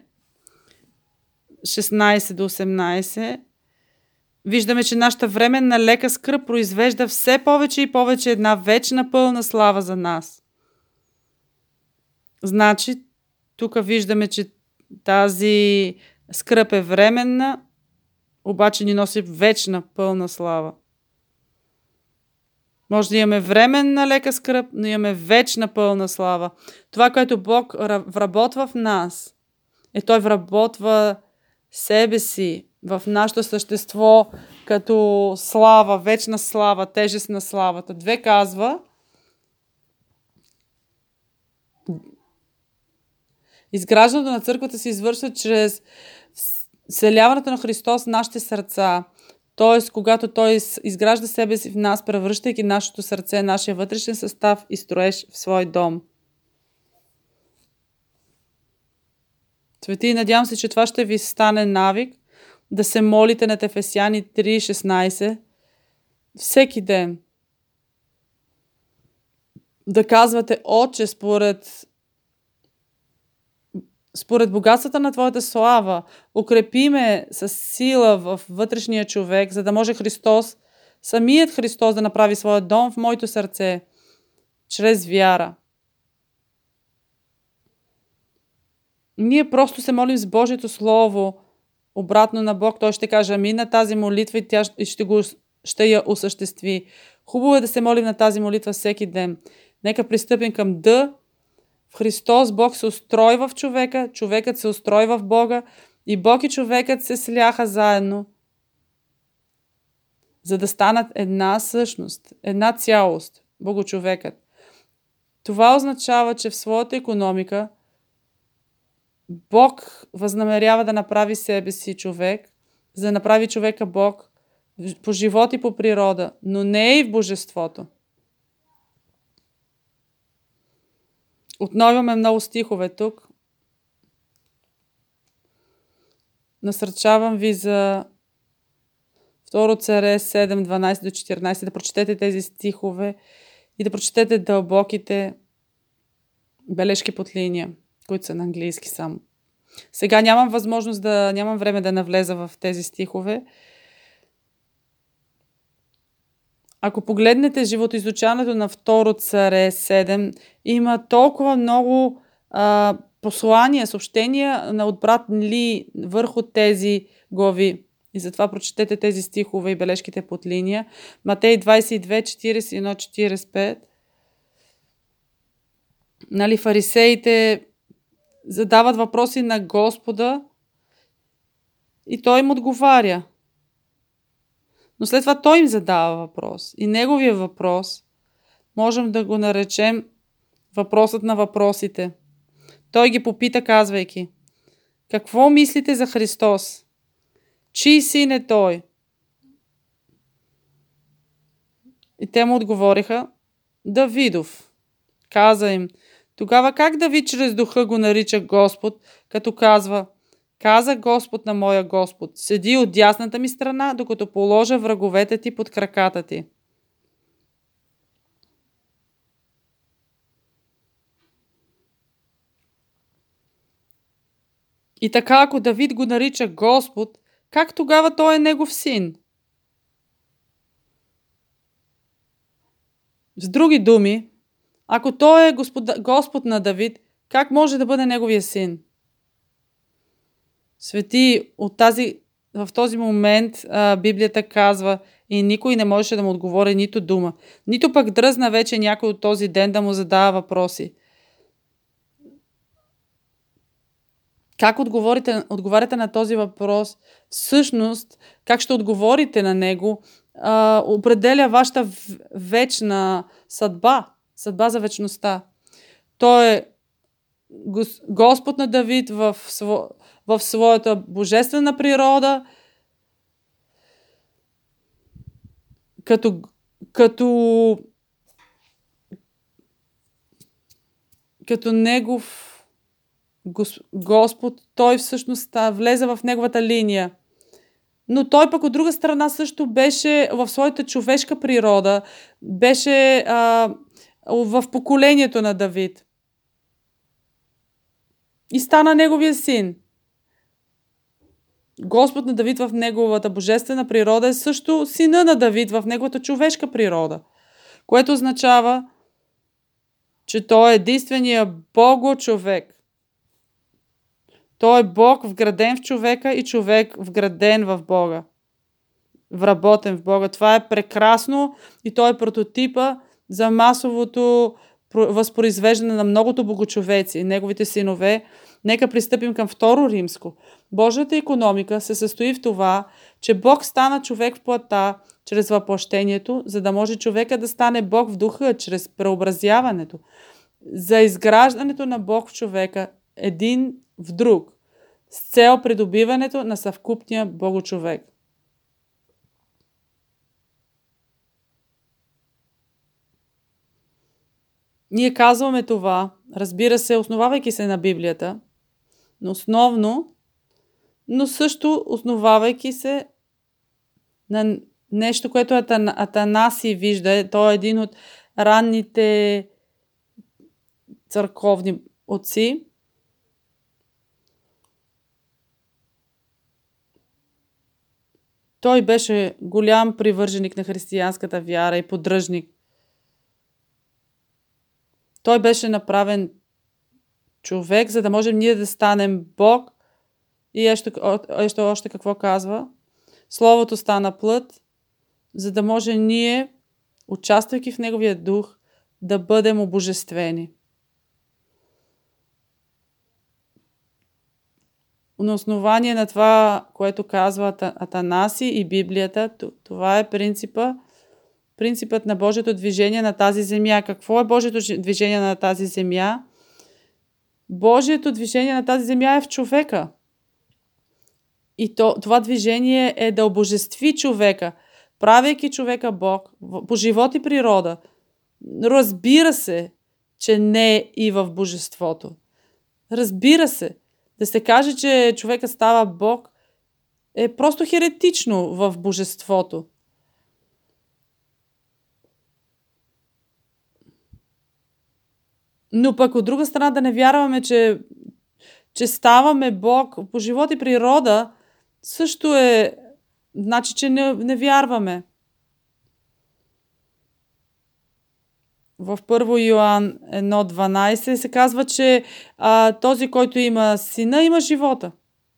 16 до 18, виждаме, че нашата временна лека скръб произвежда все повече и повече една вечна пълна слава за нас. Значи, тук виждаме, че тази скръб е временна, обаче ни носи вечна пълна слава. Може да имаме временна лека скръб, но имаме вечна пълна слава. Това, което Бог вработва в нас, Той вработва себе си в нашето същество като слава, вечна слава, тежест на славата. 2 казва: изграждането на църквата се извършва чрез вселяването на Христос в нашите сърца. Т.е. когато Той изгражда себе си в нас, превръщайки нашето сърце, нашия вътрешен състав и строеж в свой дом. Свети, надявам се, че това ще ви стане навик да се молите над Ефесяни 3:16 всеки ден. Да казвате: Отче, според богатствата на Твоята слава, укрепи ме с сила в вътрешния човек, за да може Христос, самият Христос, да направи своя дом в моето сърце, чрез вяра. Ние просто се молим с Божието Слово обратно на Бог. Той ще каже амин на тази молитва и тя ще я осъществи. Хубаво е да се молим на тази молитва всеки ден. Нека пристъпим към Д. В Христос Бог се устройва в човека, човекът се устройва в Бога и Бог и човекът се сляха заедно, за да станат една същност, една цялост, Богочовекът. Това означава, че в своята икономика Бог възнамерява да направи себе си човек, за да направи човека Бог по живот и по природа, но не и в божеството. Отново имаме много стихове тук. Насърчавам ви за 2 Царе 7:12-14 да прочетете тези стихове и да прочетете дълбоките бележки под линия, които са на английски само. Сега нямам време да навлеза в тези стихове. Ако погледнете животоизучаването на 2 Царе 7, има толкова много послания, съобщения на от брат Ли върху тези глави. И затова прочетете тези стихове и бележките под линия. Матей 22:41-45. Фарисеите задават въпроси на Господа и Той им отговаря. Но след това Той им задава въпрос. И неговия въпрос можем да го наречем въпросът на въпросите. Той ги попита, казвайки: какво мислите за Христос? Чий син е Той? И те му отговориха: Давидов. Каза им: тогава как Давид чрез духа го нарича Господ, като казва: каза Господ на моя Господ, седи от дясната ми страна, докато положа враговете ти под краката ти. И така, ако Давид го нарича Господ, как тогава той е негов син? С други думи, ако той е Господ на Давид, как може да бъде неговия син? Свети, в този момент Библията казва и никой не можеше да му отговори нито дума. Нито пък дръзна вече някой от този ден да му задава въпроси. Как отговаряте на този въпрос? Всъщност, как ще отговорите на него, определя вашата вечна съдба за вечността. Той е Господ на Давид в своята божествена природа, като негов Господ, той всъщност влезе в неговата линия. Но той пък от друга страна също беше в своята човешка природа, беше в поколението на Давид. И стана неговия син. Господ на Давид в неговата божествена природа е също сина на Давид в неговата човешка природа, което означава, че той е единствения Бого-човек. Той е Бог вграден в човека и човек вграден в Бога. Вработен в Бога. Това е прекрасно и той е прототипа за масовото възпроизвеждане на многото богочовеци, неговите синове. Нека пристъпим към 2 Римско. Божията икономика се състои в това, че Бог стана човек в плътта чрез въплъщението, за да може човека да стане Бог в духа чрез преобразяването. За изграждането на Бог в човека един в друг, с цел придобиването на съвкупния Богочовек. Ние казваме това, разбира се, основавайки се на Библията, но основно, но също основавайки се на нещо, което Атанаси вижда. Той е един от ранните църковни отци. Той беше голям привърженик на християнската вяра и поддръжник. Той беше направен човек, за да можем ние да станем Бог. И още какво казва? Словото стана плът, за да може ние, участвайки в Неговия дух, да бъдем обожествени. На основание на това, което казва Атанаси и Библията, това е принципът на Божието движение на тази земя. Какво е Божието движение на тази земя? Божието движение на тази земя е в човека. И това движение е да обожестви човека, правейки човека Бог по живот и природа. Разбира се, че не е и в божеството. Разбира се, да се каже, че човека става Бог, е просто херетично в божеството. Но пък от друга страна да не вярваме, че ставаме Бог по живот и природа, също е, значи, че не вярваме. В 1 Йоан 1.12 се казва, че този, който има сина, има живота.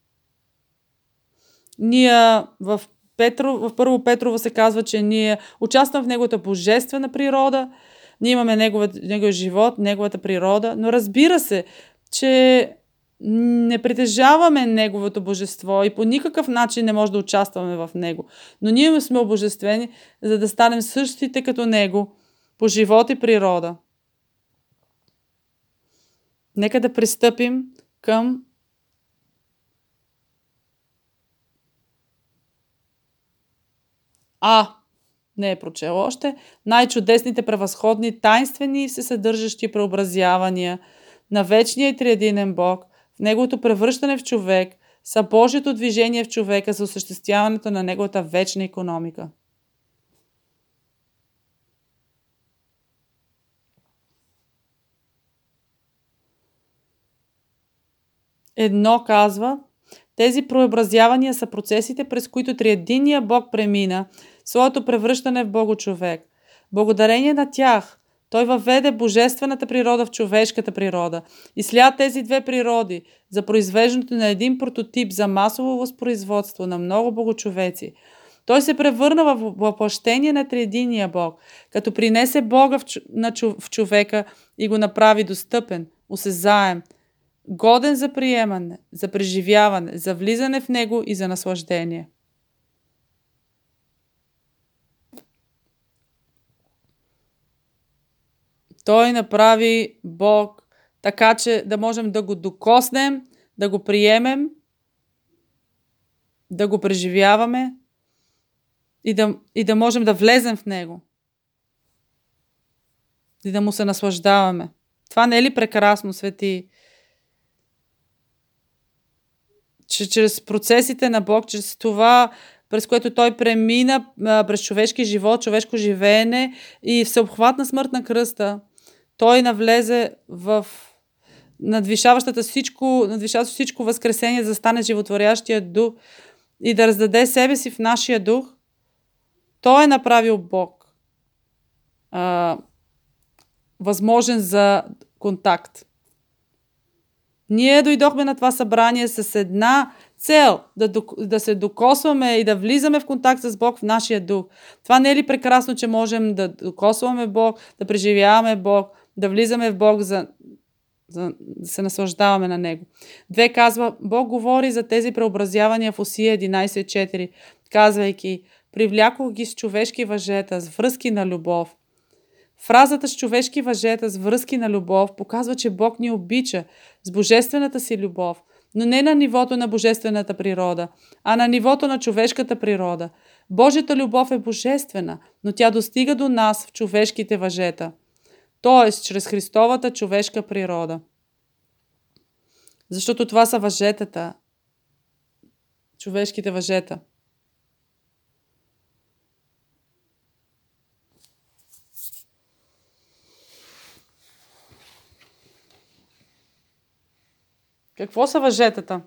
Ние в Първо Петрово се казва, че ние участваме в неговата божествена природа, ние имаме неговия живот, неговата природа, но разбира се, че не притежаваме неговото божество и по никакъв начин не може да участваме в него. Но ние сме обожествени, за да станем същите като него по живот и природа. Нека да пристъпим към не е прочел още, най-чудесните, превъзходни, тайнствени и всесъдържащи преобразявания на вечния и триединен Бог, в неговото превръщане в човек, са Божието движение в човека за осъществяването на неговата вечна икономика. Едно казва, тези преобразявания са процесите, през които триединният Бог премина своето превръщане в Богочовек. Благодарение на тях, той въведе божествената природа в човешката природа и сля тези две природи за произвеждането на един прототип за масово възпроизводство на много богочовеци. Той се превърна в въплъщение на триединния Бог, като принесе Бога в човека и го направи достъпен, осезаем, годен за приемане, за преживяване, за влизане в него и за наслаждение. Той направи Бог така, че да можем да го докоснем, да го приемем, да го преживяваме и да можем да влезем в него. И да му се наслаждаваме. Това не е ли прекрасно, свети? Че чрез процесите на Бог, чрез това, през което той премина през човешки живот, човешко живеене и всеобхватна смърт на кръста, той навлезе в надвишаващото всичко възкресение, за да стане животворящия дух и да раздаде себе си в нашия дух. Той е направил Бог възможен за контакт. Ние дойдохме на това събрание с една цел да се докосваме и да влизаме в контакт с Бог в нашия дух. Това не е ли прекрасно, че можем да докосваме Бог, да преживяваме Бог, да влизаме в Бог, за да се наслаждаваме на Него. 2 казва, Бог говори за тези преобразявания в Осия 11.4, казвайки, привлякох ги с човешки въжета, с връзки на любов. Фразата с човешки въжета, с връзки на любов, показва, че Бог ни обича с божествената си любов, но не на нивото на божествената природа, а на нивото на човешката природа. Божията любов е божествена, но тя достига до нас в човешките въжета. т.е. чрез Христовата човешка природа. Защото това са въжетата, човешките въжета. Какво са въжетата?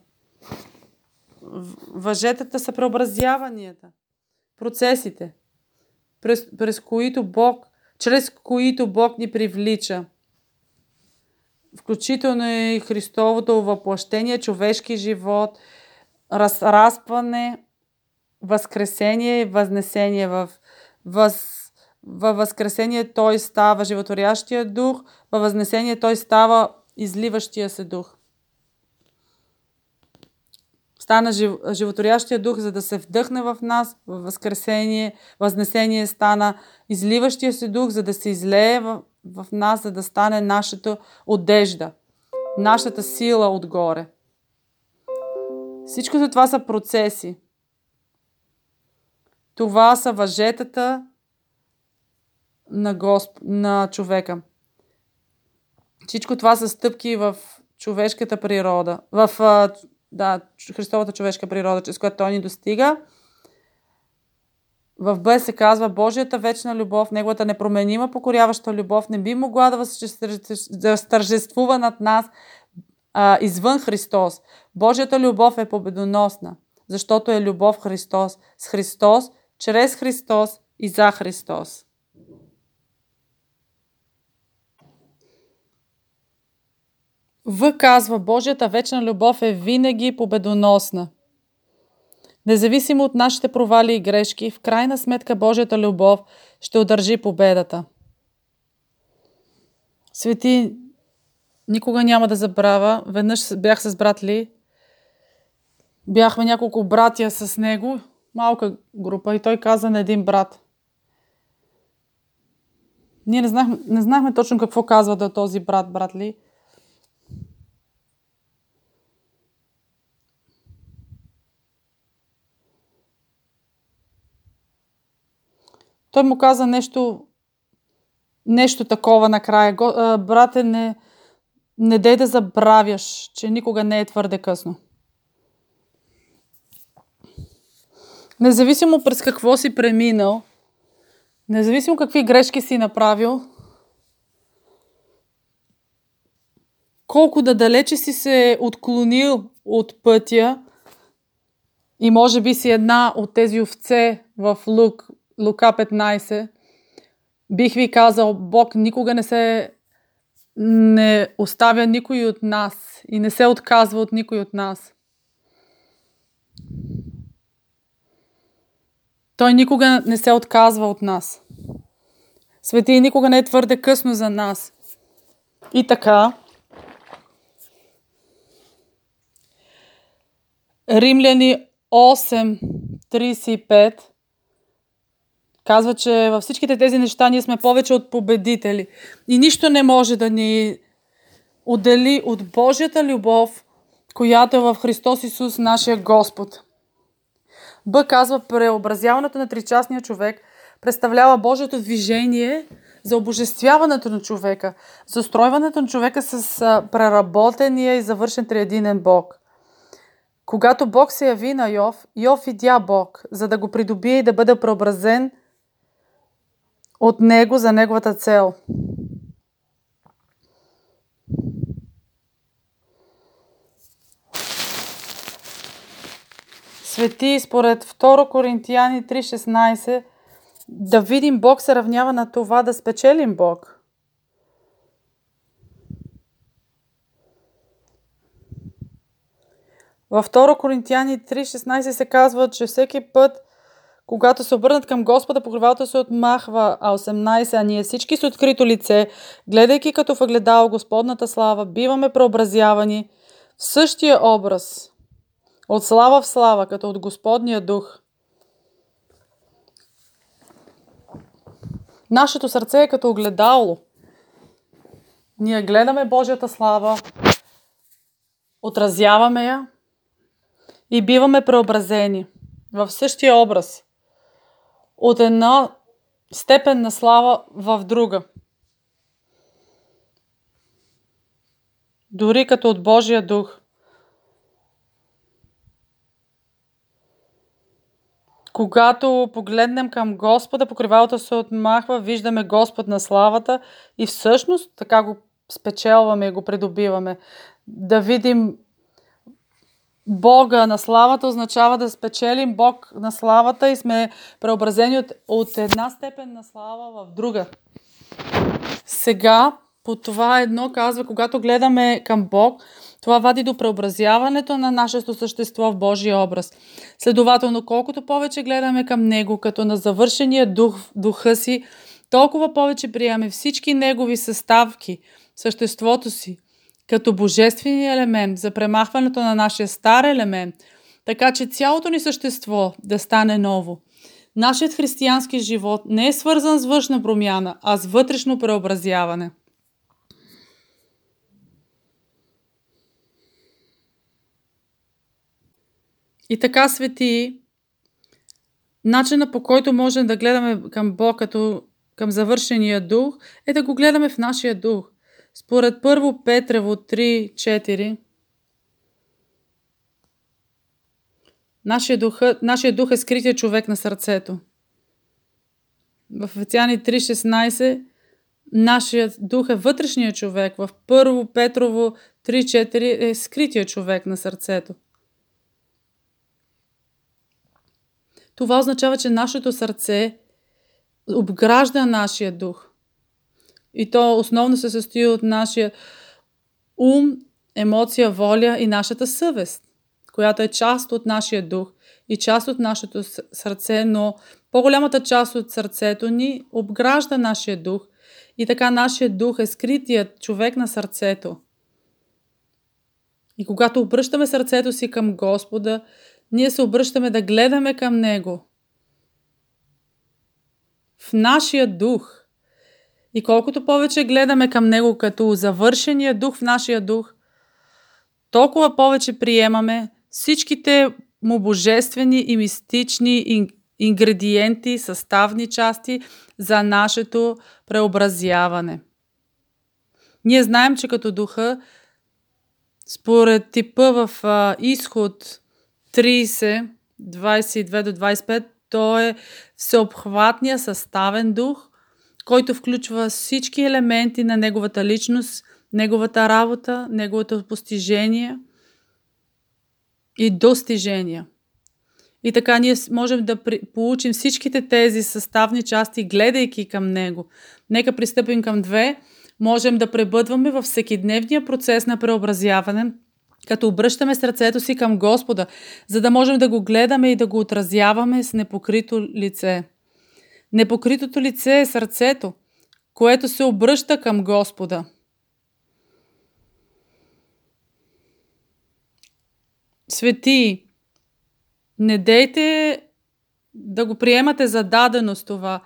Въжетата са преобразяванията, процесите, чрез които Бог ни привлича. Включително и Христовото въплъщение, човешки живот, разраспване, възкресение и възнесение. Във възкресение той става животворящия дух, във възнесение той става изливащия се дух. Стана животворящия дух, за да се вдъхне в нас, във възнесение стана изливащия се дух, за да се излее в нас, за да стане нашата одежда, нашата сила отгоре. Всичко това са процеси. Това са въжетата на човека. Всичко това са стъпки в човешката природа, в Христовата човешка природа, чрез която той ни достига. В Б се казва: Божията вечна любов, неговата непроменима покоряваща любов не би могла да възтържествува над нас извън Христос. Божията любов е победоносна, защото е любов Христос, с Христос, чрез Христос и за Христос. В казва: Божията вечна любов е винаги победоносна. Независимо от нашите провали и грешки, в крайна сметка Божията любов ще удържи победата. Свети, никога няма да забравя. Веднъж бях с брат Ли. Бяхме няколко братя с него, малка група, и той каза на един брат. Ние не знахме точно какво казва да този брат Ли. Той му каза нещо такова накрая. Брате, не дей да забравяш, че никога не е твърде късно. Независимо през какво си преминал, независимо какви грешки си направил, колко да далече си се отклонил от пътя и може би си една от тези овце в Лука 15, бих ви казал, Бог никога не оставя никой от нас и не се отказва от никой от нас. Той никога не се отказва от нас. Свети, никога не е твърде късно за нас. И така, Римляни 8:35 казва, че във всичките тези неща ние сме повече от победители. И нищо не може да ни отдели от Божията любов, която е в Христос Исус, нашия Господ. Б казва: преобразяването на тричастния човек представлява Божието движение за обожествяването на човека, за устройването на човека с преработения и завършен триединен Бог. Когато Бог се яви на Йов видя Бог, за да го придобие и да бъде преобразен от него за неговата цел. Свети, според 2 Коринтияни 3:16, да видим Бог се равнява на това да спечелим Бог. Във 2 Коринтияни 3:16 се казва, че всеки път, когато се обърнат към Господа, покривалото се отмахва, а 18, а ние всички с открито лице, гледайки като в огледало Господната слава, биваме преобразявани в същия образ, от слава в слава, като от Господния дух. Нашето сърце е като огледало. Ние гледаме Божията слава, отразяваме я и биваме преобразени в същия образ, от една степен на слава в друга. дори като от Божия дух. Когато погледнем към Господа, покривалото се отмахва, виждаме Господ на славата и всъщност така го спечелваме и го придобиваме. Да видим Бога на славата означава да спечелим Бог на славата и сме преобразени от една степен на слава в друга. Сега по това едно казва, когато гледаме към Бог, това води до преобразяването на нашето същество в Божия образ. Следователно, колкото повече гледаме към Него, като на завършения духа си, толкова повече приемаме всички Негови съставки, съществото си, като божествения елемент за премахването на нашия стар елемент, така че цялото ни същество да стане ново. Нашият християнски живот не е свързан с външна промяна, а с вътрешно преобразяване. И така, свети, начинът по който можем да гледаме към Бог като към завършения дух е да го гледаме в нашия дух. Според 1 Петрево 3:4 нашия дух е скрития човек на сърцето. В Ефесяни 3:16 нашият дух е вътрешният човек. В 1 Петрово 3:4 е скрития човек на сърцето. Това означава, че нашето сърце обгражда нашия дух. И то основно се състои от нашия ум, емоция, воля и нашата съвест, която е част от нашия дух и част от нашето сърце, но по-голямата част от сърцето ни обгражда нашия дух. И така нашия дух е скритият човек на сърцето. И когато обръщаме сърцето си към Господа, ние се обръщаме да гледаме към Него. В нашия дух. И колкото повече гледаме към Него като завършения дух в нашия дух, толкова повече приемаме всичките му божествени и мистични ингредиенти, съставни части за нашето преобразяване. Ние знаем, че като духа, според типа в Изход 30, 22 до 25, той е всеобхватния съставен дух, който включва всички елементи на неговата личност, неговата работа, неговото постижение и достижения. И така ние можем да получим всичките тези съставни части, гледайки към него. Нека пристъпим към 2. Можем да пребъдваме във всекидневния процес на преобразяване, като обръщаме сърцето си към Господа, за да можем да го гледаме и да го отразяваме с непокрито лице. Непокритото лице е сърцето, което се обръща към Господа. Свети, не дейте да го приемате за даденост това.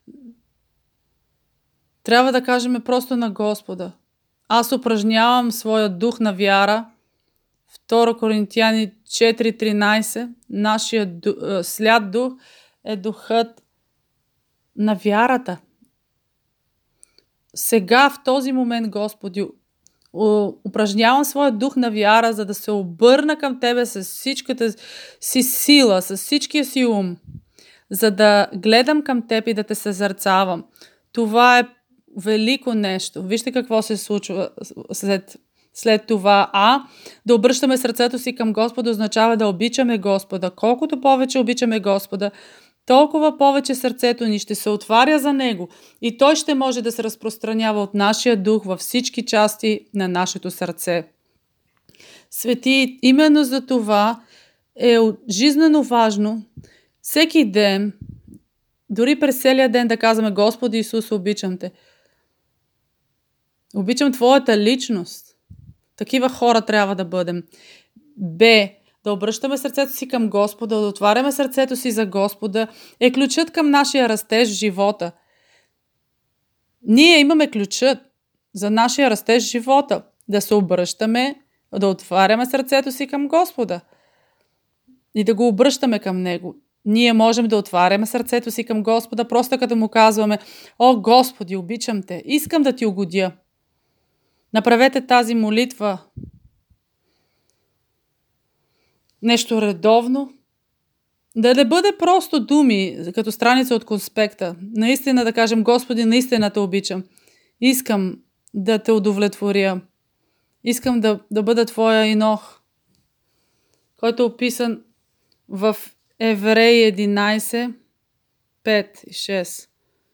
Трябва да кажем просто на Господа. Аз упражнявам своя дух на вяра. 2 Коринтияни 4:13. Нашия свят дух е духът на вярата. Сега, в този момент, Господи, упражнявам своя дух на вяра, за да се обърна към Тебе с всичката си сила, с всичкия си ум, за да гледам към Теб и да Те съзерцавам. Това е велико нещо. Вижте какво се случва след това. Да обръщаме сърцето си към Господа означава да обичаме Господа. Колкото повече обичаме Господа, толкова повече сърцето ни ще се отваря за Него и Той ще може да се разпространява от нашия дух във всички части на нашето сърце. Свети, именно за това е жизнено важно всеки ден, дори през целия ден да казваме: Господи Исус, обичам Те. Обичам Твоята личност. Такива хора трябва да бъдем. Да обръщаме сърцето си към Господа, да отваряме сърцето си за Господа е ключът към нашия растеж в живота. Ние имаме ключът за нашия растеж в живота. Да се обръщаме, да отваряме сърцето си към Господа и да го обръщаме към Него. Ние можем да отваряме сърцето си към Господа, просто като му казваме: О, Господи, обичам Те, искам да Ти угодя. Направете тази молитва нещо редовно. Да не бъде просто думи, като страница от конспекта. Наистина да кажем: Господи, наистина те обичам. Искам да те удовлетворя. Искам да бъда Твоя Енох, който е описан в Евреи 11, 5 и 6.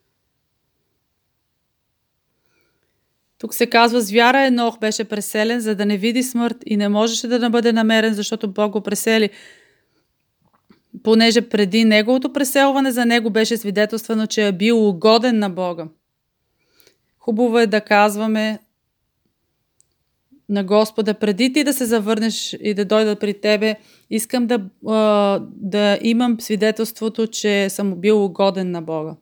Тук се казва: с вяра Енох беше преселен, за да не види смърт, и не можеше да бъде намерен, защото Бог го пресели, понеже преди неговото преселване за него беше свидетелствано, че е бил угоден на Бога. Хубаво е да казваме на Господа: преди ти да се завърнеш и да дойда при тебе, искам да имам свидетелството, че съм бил угоден на Бога.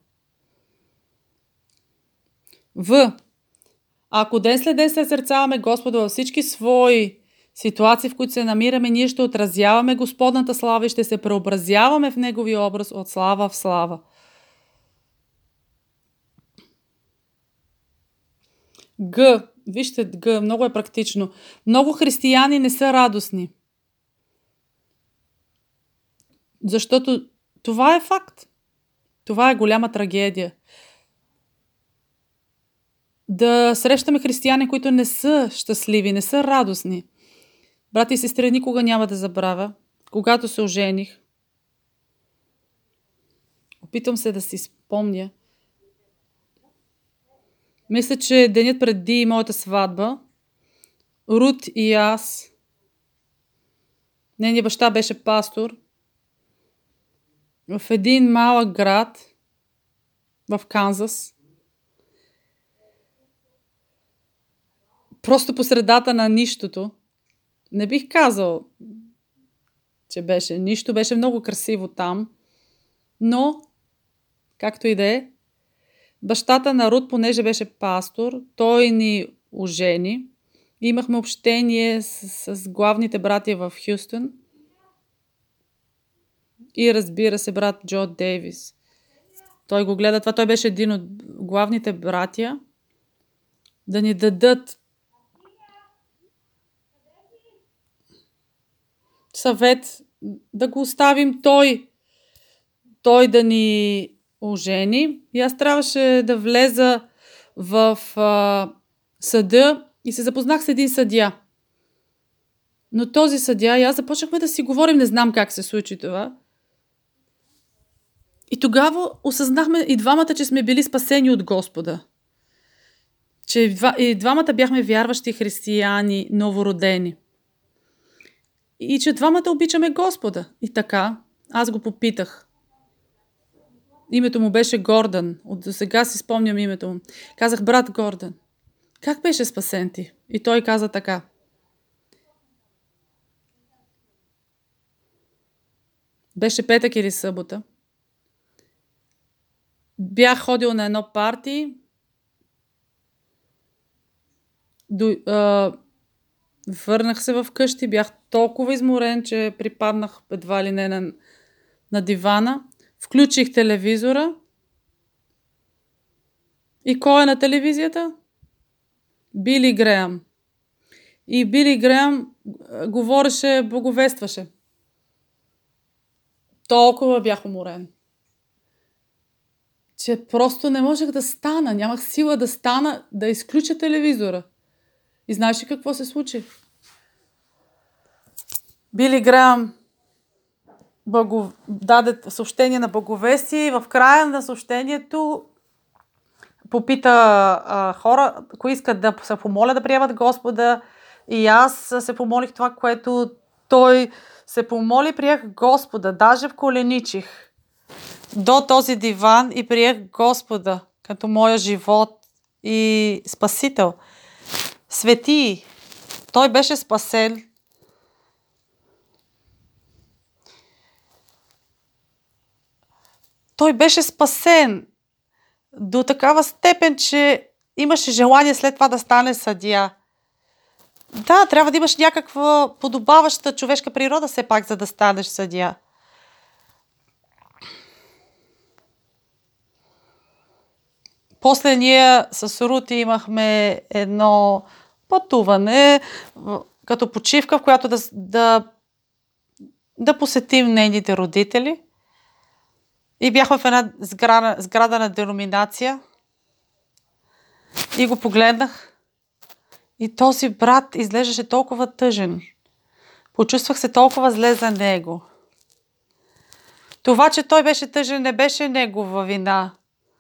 Ако ден след ден се сърцаваме Господа във всички свои ситуации, в които се намираме, ние ще отразяваме Господната слава и ще се преобразяваме в Неговия образ от слава в слава. Вижте, много е практично. Много християни не са радостни. Защото това е факт. Това е голяма трагедия. Да срещаме християни, които не са щастливи, не са радостни. Брати и сестри, никога няма да забравя, когато се ожених. Опитвам се да си спомня. Мисля, че денят преди моята сватба, Рут и аз, нейният баща беше пастор, в един малък град в Канзас, просто по средата на нищото. Не бих казал, че беше нищо, беше много красиво там, но, както и да е, бащата на Рут, понеже беше пастор, той ни ожени. Имахме общение с главните братия в Хюстън и, разбира се, брат Джо Дейвис. Той го гледа това. Той беше един от главните братия да ни дадат съвет да го оставим той да ни ожени. И аз трябваше да влеза в съда и се запознах с един съдия. Но този съдия и аз започнахме да си говорим, не знам как се случи това. И тогава осъзнахме и двамата, че сме били спасени от Господа. Че и двамата бяхме вярващи християни, новородени. И че двамата обичаме Господа. И така, аз го попитах. Името му беше Гордан. От сега си спомням името му. Казах: брат Гордан, как беше спасен ти? И той каза така: беше петък или събота. Бях ходил на едно парти. Върнах се в къщи. Бях толкова изморен, че припаднах едва ли не на дивана. Включих телевизора. И кой е на телевизията? Били Греъм. И Били Греъм говореше, благовестваше. Толкова бях уморен, че просто не можех да стана. Нямах сила да стана, да изключа телевизора. И знаеш ли какво се случи? Били Греъм даде съобщение на благовестие и в края на съобщението попита хора, кои искат да се помолят да приемат Господа. И аз се помолих това, което той се помоли, приех Господа. Даже вколеничих до този диван и приех Господа като моя живот и Спасител. Свети, той беше спасен. Той беше спасен до такава степен, че имаше желание след това да стане съдия. Да, трябва да имаш някаква подобаваща човешка природа все пак, за да станеш съдия. После ние с Рути имахме едно пътуване, като почивка, в която да посетим нейните родители. И бяхме в една сграда на деноминация. И го погледнах. И този брат изглеждаше толкова тъжен. Почувствах се толкова зле за него. Това, че той беше тъжен, не беше негова вина.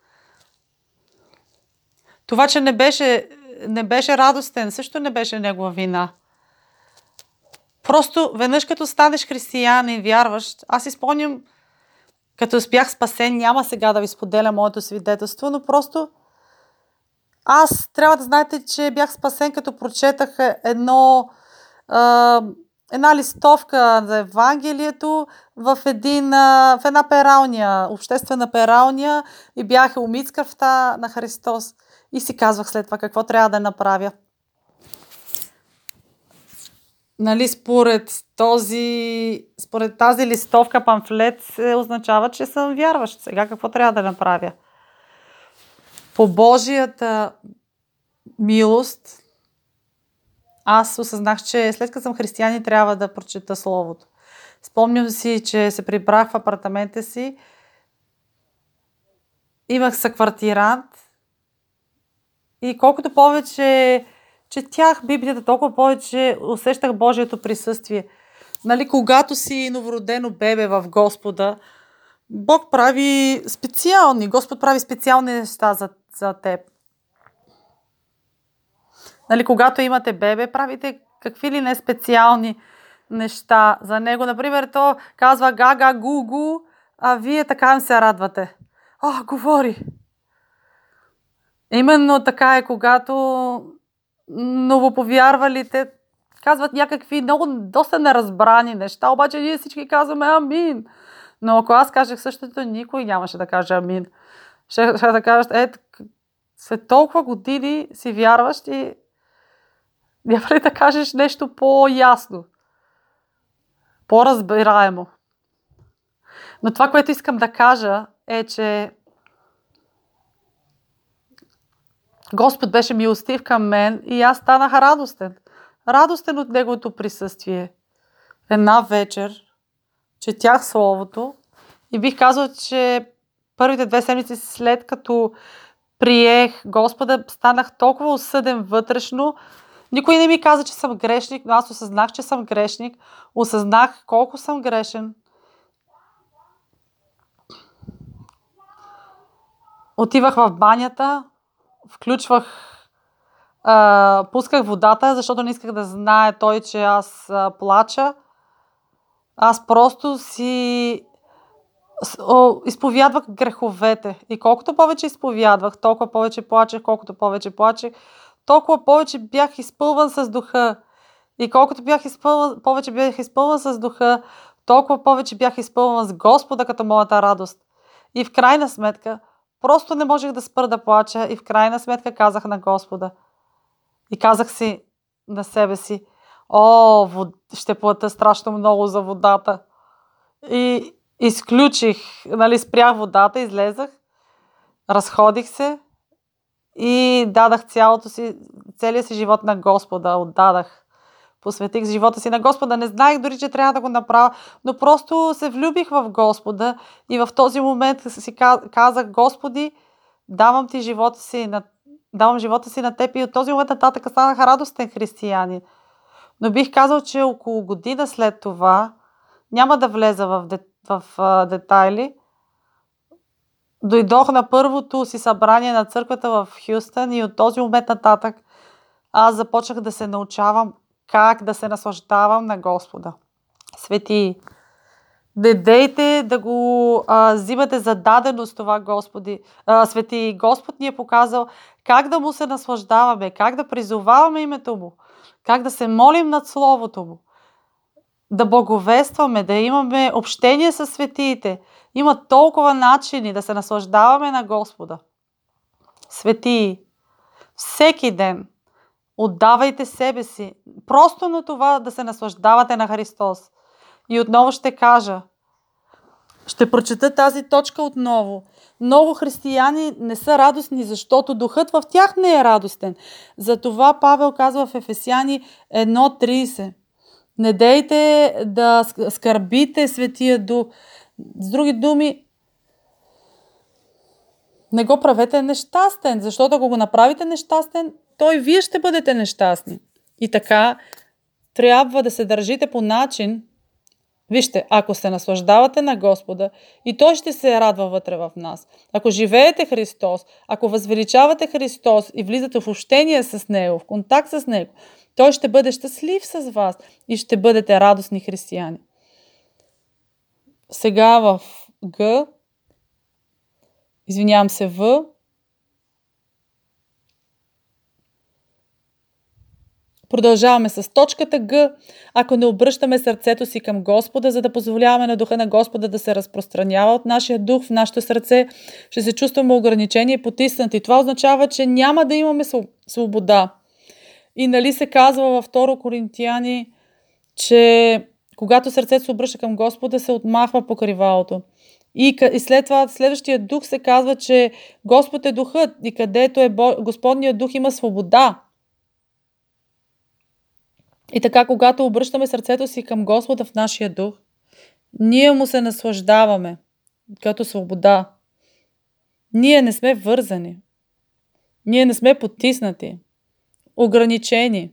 Това, че не беше радостен, също не беше негова вина. Просто веднъж като станеш християнин, вярващ, аз си спомням, като бях спасен, няма сега да ви споделя моето свидетелство, но просто аз трябва да знаете, че бях спасен, като прочетах една листовка за Евангелието в една пералня, обществена пералня, и бях умит с кръвта на Христос. И си казвах след това какво трябва да направя. Нали, според тази листовка, памфлет, означава, че съм вярващ. Сега какво трябва да направя? По Божията милост, аз осъзнах, че след като съм християнин, трябва да прочета Словото. Спомням си, че се прибрах в апартамента си. Имах съквартирант. И колкото повече четях Библията, толкова повече усещах Божието присъствие. Нали, когато си новородено бебе в Господа, Господ прави специални неща за теб. Нали, когато имате бебе, правите какви ли не специални неща за него. Например, то казва гага, гу, а вие така им се радвате. Говори! Именно така е, когато новоповярвалите казват някакви доста неразбрани неща, обаче ние всички казваме амин. Но ако аз кажех същото, никой нямаше да каже амин. Ще да кажат, след толкова години си вярваш и няма ли да кажеш нещо по-ясно, по-разбираемо. Но това, което искам да кажа, е, че Господ беше милостив към мен и аз станах радостен. Радостен от Неговото присъствие. Една вечер четях Словото и бих казала, че първите 2 седмици след като приех Господа, станах толкова осъден вътрешно. Никой не ми каза, че съм грешник, но аз осъзнах, че съм грешник. Осъзнах колко съм грешен. Отивах в банята, пусках водата, защото не исках да знае той, че аз плача. Аз просто си изповядвах греховете. И колкото повече изповядвах, толкова повече плачех, колкото повече плачех, толкова повече бях изпълван с духа. И колкото повече бях изпълван с духа, толкова повече бях изпълван с Господа като моята радост. И в крайна сметка, просто не можех да спра да плача и в крайна сметка казах на Господа. И казах си на себе си, ще платя страшно много за водата. И изключих, спрях водата, излезах, разходих се и дадах целия си живот на Господа, отдадах. Посветих живота си на Господа. Не знаех дори, че трябва да го направя, но просто се влюбих в Господа и в този момент си казах, Господи, давам живота си на Теб, и от този момент нататък станах радостен християнин. Но бих казал, че около година след това, няма да влеза в детайли, дойдох на първото си събрание на църквата в Хюстън и от този момент нататък аз започнах да се научавам как да се наслаждавам на Господа. Свети, не дейте да го взимате за даденост това, Господи. Свети, Господ ни е показал как да му се наслаждаваме, как да призоваваме името му, как да се молим над Словото му, да благовестваме, да имаме общение с светиите. Има толкова начини да се наслаждаваме на Господа. Свети, всеки ден отдавайте себе си, просто на това да се наслаждавате на Христос. И отново ще кажа, Ще прочета тази точка отново. Много християни не са радостни, защото духът в тях не е радостен. Затова Павел казва в Ефесяни 1:30. Не дейте да скърбите Светия Дух. С други думи, не го правете нещастен, защото ако го направите нещастен, то и вие ще бъдете нещастни. И така, трябва да се държите по начин. Вижте, ако се наслаждавате на Господа, и Той ще се радва вътре в нас. Ако живеете Христос, ако възвеличавате Христос и влизате в общение с Него, в контакт с Него, Той ще бъде щастлив с вас и ще бъдете радостни християни. Сега в В. Продължаваме с точката Г. Ако не обръщаме сърцето си към Господа, за да позволяваме на духа на Господа да се разпространява от нашия дух в нашето сърце, ще се чувстваме ограничени и потиснати. Това означава, че няма да имаме свобода. И нали се казва във 2 Коринтияни, че когато сърцето се обръща към Господа, се отмахва покривалото. И след това, следващия дух се казва, че Господ е духът и където е Господният дух има свобода. И така, когато обръщаме сърцето си към Господа в нашия дух, ние му се наслаждаваме като свобода. Ние не сме вързани. Ние не сме потиснати, ограничени.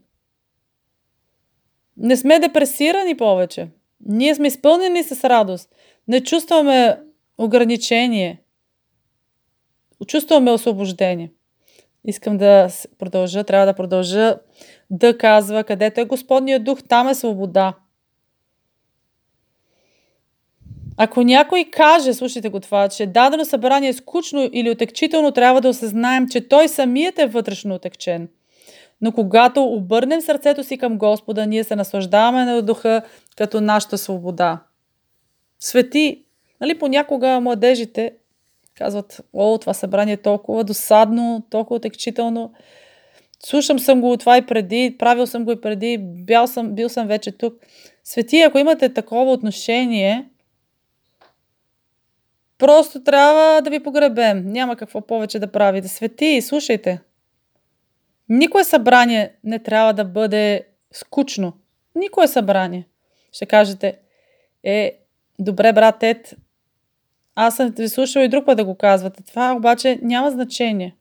Не сме депресирани повече. Ние сме изпълнени с радост. Не чувстваме ограничение. Чувстваме освобождение. Искам да продължа, трябва да продължа да казва, където е Господният дух, там е свобода. Ако някой каже, слушайте го това, че дадено събрание е скучно или отекчително, трябва да осъзнаем, че той самият е вътрешно отекчен. Но когато обърнем сърцето си към Господа, ние се наслаждаваме на духа като нашата свобода. Свети, нали, понякога младежите казват, това събрание е толкова досадно, толкова отекчително. Слушам съм го това и преди, правил съм го и преди, бил съм вече тук. Свети, ако имате такова отношение, просто трябва да ви погребем. Няма какво повече да правите. Свети, слушайте. Никое събрание не трябва да бъде скучно. Никое събрание. Ще кажете, добре, брат Ед, аз съм ви слушал и друг път да го казвате. Това обаче няма значение.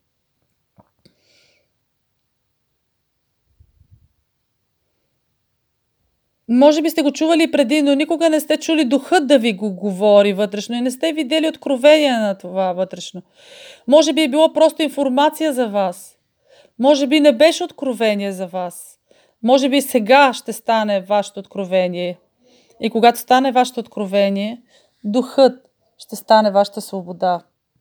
Може би сте го чували преди, но никога не сте чули духът да ви го говори вътрешно и не сте видели откровение на това вътрешно. Може би е било просто информация за вас. Може би не беше откровение за вас. Може би сега ще стане вашето откровение. И когато стане вашето откровение, духът ще стане вашата свобода.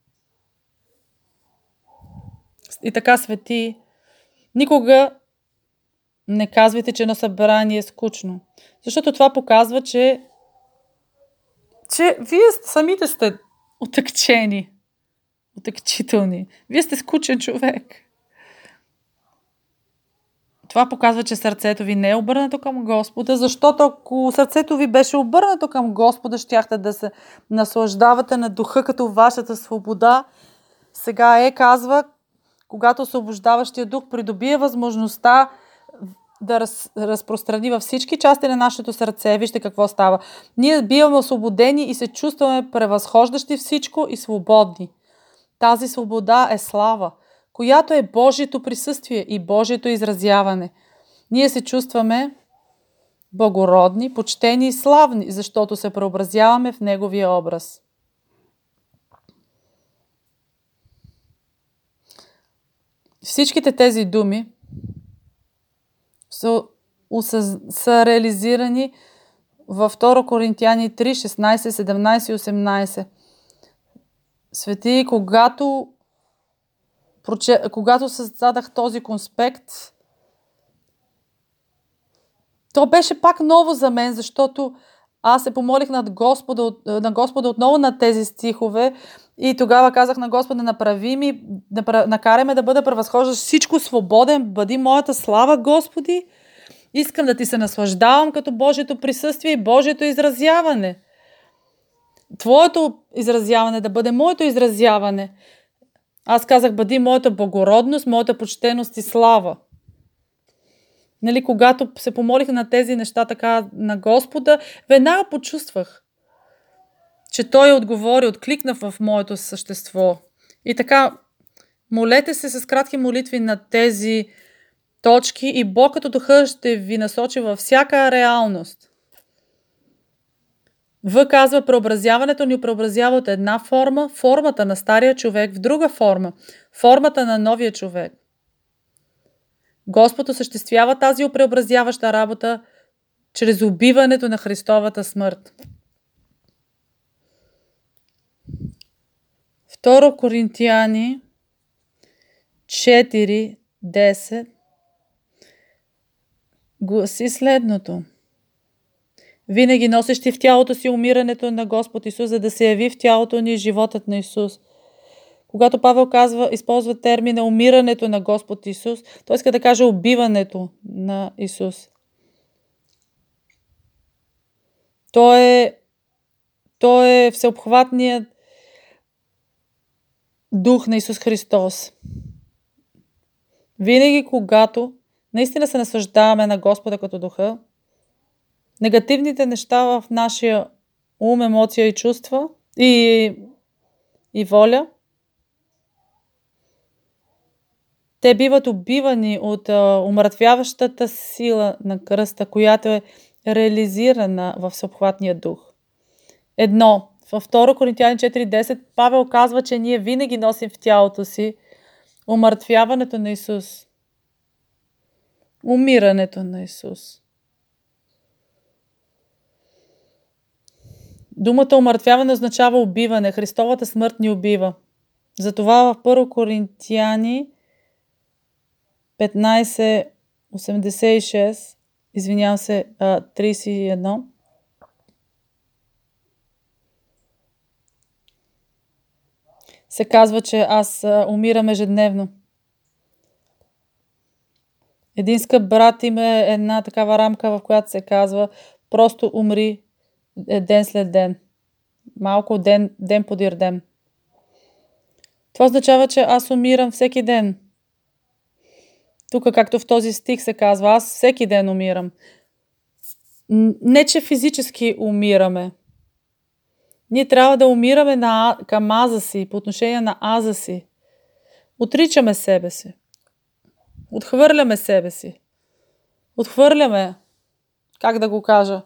И така, свети, никога не казвайте, че на събрание е скучно. Защото това показва, че вие самите сте отекчени, отекчителни. Вие сте скучен човек. Това показва, че сърцето ви не е обърнато към Господа, защото ако сърцето ви беше обърнато към Господа, щяхте да се наслаждавате на духа като вашата свобода. Сега казва, когато освобождаващия дух придобие възможността да разпространи във всички части на нашето сърце. Вижте какво става. Ние биваме освободени и се чувстваме превъзхождащи всичко и свободни. Тази свобода е слава, която е Божието присъствие и Божието изразяване. Ние се чувстваме благородни, почтени и славни, защото се преобразяваме в Неговия образ. Всичките тези думи са реализирани във 2 Коринтияни 3, 16, 17 и 18. Свети, когато създадах този конспект, то беше пак ново за мен, защото аз се помолих на Господа отново на тези стихове и тогава казах на Господа, накарай ме да бъда превъзхождащ всичко свободен, бъди моята слава, Господи. Искам да ти се наслаждавам като Божието присъствие и Божието изразяване. твоето изразяване да бъде моето изразяване. Аз казах, бъди моята благородност, моята почтеност и слава. Нали, когато се помолих на тези неща така на Господа, веднага почувствах, че Той отговори, откликна в моето същество. И така, молете се с кратки молитви на тези точки и Бог като духа ще ви насочи във всяка реалност. В казва, преобразяването ни преобразява от една форма, формата на стария човек, в друга форма, формата на новия човек. Господ осъществява тази преобразяваща работа чрез убиването на Христовата смърт. 2 Коринтияни 4:10 гласи следното. Винаги носещи в тялото си умирането на Господ Исус, за да се яви в тялото ни животът на Исус. Когато Павел използва термина умирането на Господ Исус, той иска да каже убиването на Исус. Той е всеобхватният дух на Исус Христос. Винаги, когато наистина се наслаждаваме на Господа като духа, негативните неща в нашия ум, емоция и чувства и воля, те биват убивани от умъртвяващата сила на кръста, която е реализирана в всеобхватния дух. Едно, във 2 Коринтияни 4:10 Павел казва, че ние винаги носим в тялото си умъртвяването на Исус. Умирането на Исус. Думата умъртвяване означава убиване. Христовата смърт ни убива. Затова в 1 Коринтияни 15:86, 31, се казва, че аз умирам ежедневно. Един скъп брат има една такава рамка, в която се казва просто умри ден след ден. Малко ден подир ден. Това означава, че аз умирам всеки ден. Тук, както в този стих се казва, аз всеки ден умирам. Не, че физически умираме. Ние трябва да умираме към аза си, по отношение на аза си. Отричаме себе си. Отхвърляме себе си. Отхвърляме, как да го кажа,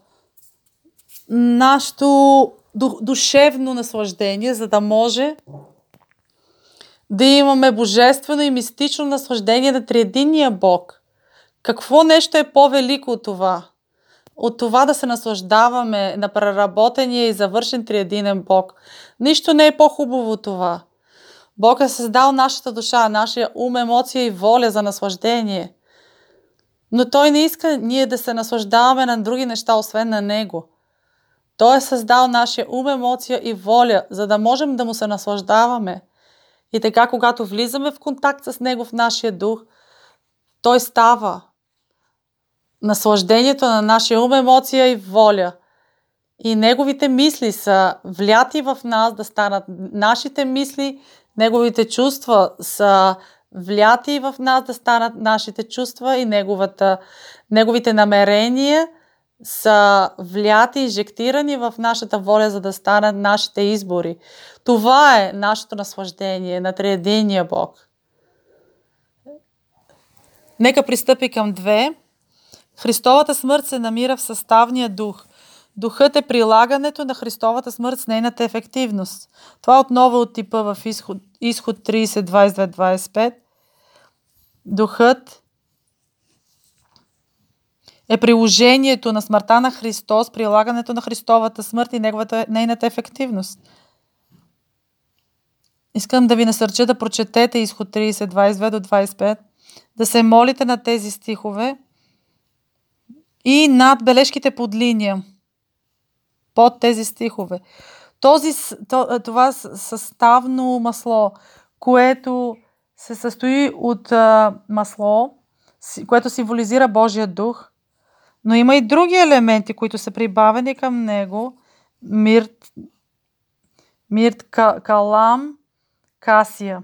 нашето душевно наслаждение, за да може да имаме божествено и мистично наслаждение на триединния Бог. Какво нещо е по-велико от това? От това да се наслаждаваме на преработения и завършен триединен Бог. Нищо не е по-хубаво от това. Бог е създал нашата душа, нашия ум, емоция и воля за наслаждение. Но Той не иска ние да се наслаждаваме на други неща, освен на Него. Той е създал нашия ум, емоция и воля, за да можем да му се наслаждаваме. И така, когато влизаме в контакт с Него в нашия дух, Той става наслаждението на нашия ум, емоция и воля. И Неговите мисли са вляти в нас да станат нашите мисли, Неговите чувства са вляти в нас да станат нашите чувства и Неговите намерения са вляти, инжектирани в нашата воля, за да станат нашите избори. Това е нашето наслаждение на триединния Бог. Нека пристъпи към 2. Христовата смърт се намира в съставния дух. Духът е прилагането на Христовата смърт с нейната ефективност. Това отново от типа в Изход 30, 22-25. Духът е приложението на смъртта на Христос, прилагането на Христовата смърт и нейната ефективност. Искам да ви насърча да прочетете Изход 30, 22-25, да се молите на тези стихове и над бележките под линия, под тези стихове. Това съставно масло, което се състои от масло, което символизира Божия дух, но има и други елементи, които са прибавени към него. Мирт, Мирт Калам, Касия.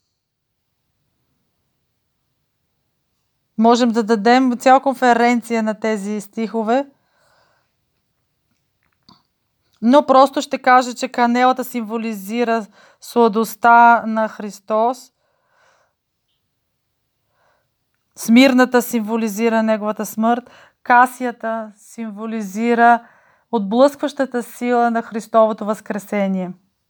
Можем да дадем цяла конференция на тези стихове, но просто ще кажа, че канелата символизира сладостта на Христос, смирната символизира неговата смърт, касията символизира отблъскващата сила на Христовото възкресение.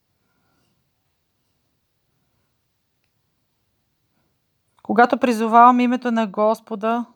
Когато призовавам името на Господа,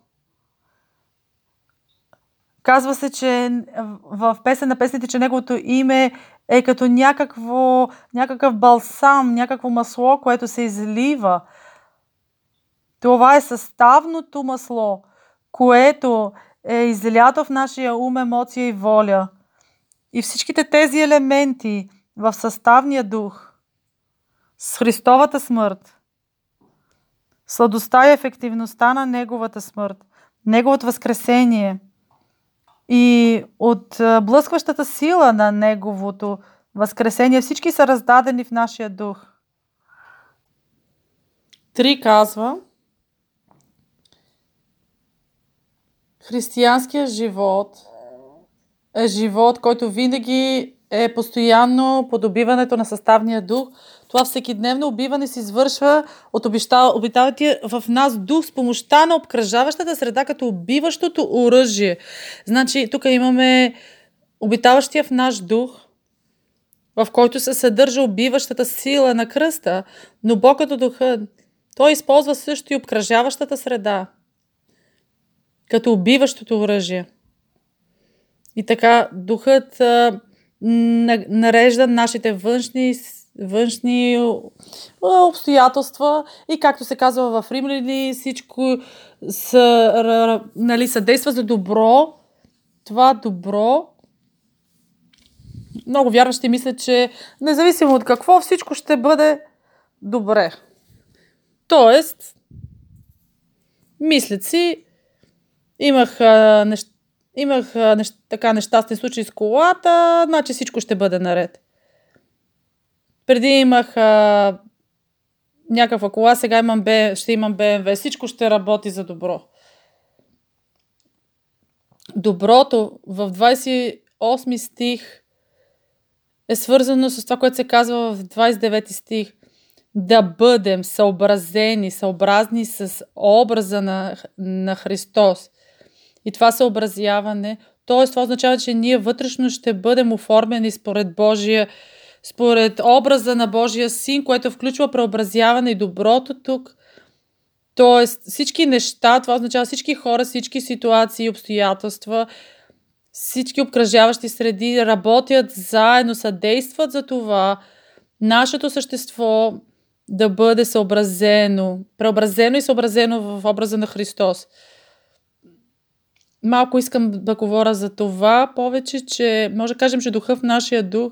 казва се, че в Песен на песните, че Неговото име е като някакъв балсам, някакво масло, което се излива. Това е съставното масло, което е излято в нашия ум, емоция и воля. И всичките тези елементи в съставния дух, с Христовата смърт, сладостта и ефективността на Неговата смърт, Неговото възкресение и от блъскващата сила на Неговото възкресение, всички са раздадени в нашия дух. 3 казва: християнският живот е живот, който винаги е постоянно подобиването на съставния дух. Това всекидневно убиване се извършва от обитаващия в нас дух с помощта на обкръжаващата среда като убиващото оръжие. Значи, тук имаме обитаващия в наш дух, в който се съдържа убиващата сила на кръста, но Бог като духът, той използва също и обкръжаващата среда като убиващото оръжие. И така духът нарежда нашите външни обстоятелства и, както се казва в Римляни, всичко съдейства за добро. Това добро, много вярващи мислят, че независимо от какво, всичко ще бъде добре. Тоест, мислят си, имах така нещастен случай с колата, значи всичко ще бъде наред. Преди имах някаква кола, сега ще имам BMW, всичко ще работи за добро. Доброто в 28 стих е свързано с това, което се казва в 29 стих. Да бъдем съобразни с образа на Христос. И това съобразяване, т.е. това означава, че ние вътрешно ще бъдем оформени според образа на Божия Син, което включва преобразяване и доброто тук. Т.е. всички неща, това означава всички хора, всички ситуации и обстоятелства, всички обкръжаващи среди работят заедно, съдействат за това нашето същество да бъде преобразено и съобразено в образа на Христос. Малко искам да говоря за това повече, че може да кажем, че духът в нашия дух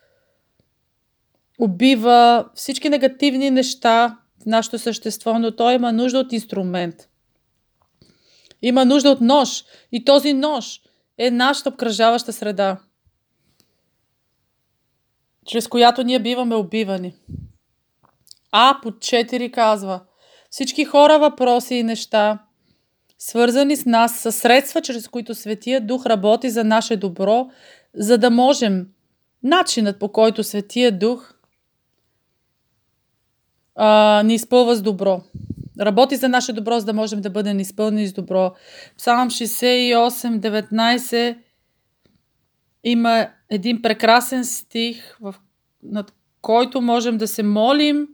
убива всички негативни неща в нашето същество, но той има нужда от инструмент. Има нужда от нож. И този нож е нашата обкръжаваща среда, чрез която ние биваме убивани. По 4 казва: всички хора, въпроси и неща, свързани с нас, са средства, чрез които Светия Дух работи за наше добро, за да можем начинът, по който Светия Дух ни изпълва с добро. Работи за наше добро, за да можем да бъдем изпълнени с добро. Псалм 68:19 има един прекрасен стих, над който можем да се молим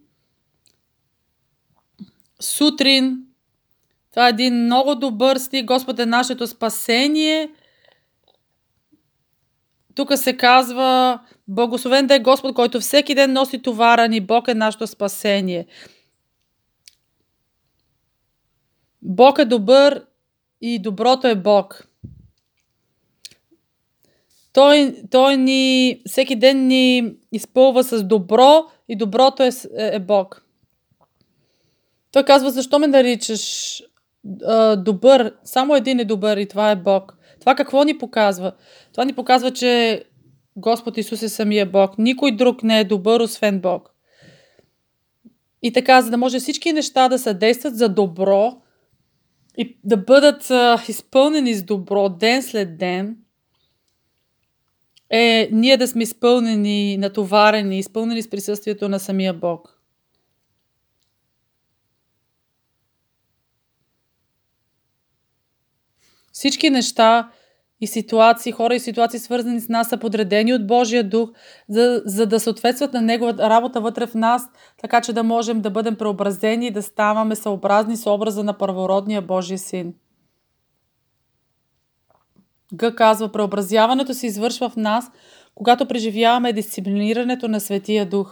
сутрин. Това е един много добър стих. Господ е нашето спасение. Тук се казва: благословен да е Господ, който всеки ден носи товара ни. Бог е нашето спасение. Бог е добър и доброто е Бог. Той ни всеки ден ни изпълва с добро и доброто е Бог. Той казва: защо ме наричаш добър? Само един е добър и това е Бог. Това какво ни показва? Това ни показва, че Господ Исус е самия Бог. Никой друг не е добър, освен Бог. И така, за да може всички неща да съдействат за добро и да бъдат изпълнени с добро ден след ден, ние да сме изпълнени, натоварени, изпълнени с присъствието на самия Бог. Всички неща и ситуации, хора и ситуации, свързани с нас, са подредени от Божия дух, за да съответстват на Неговата работа вътре в нас, така че да можем да бъдем преобразени и да ставаме съобразни с образа на първородния Божия син. Г казва, преобразяването се извършва в нас, когато преживяваме дисциплинирането на Светия Дух.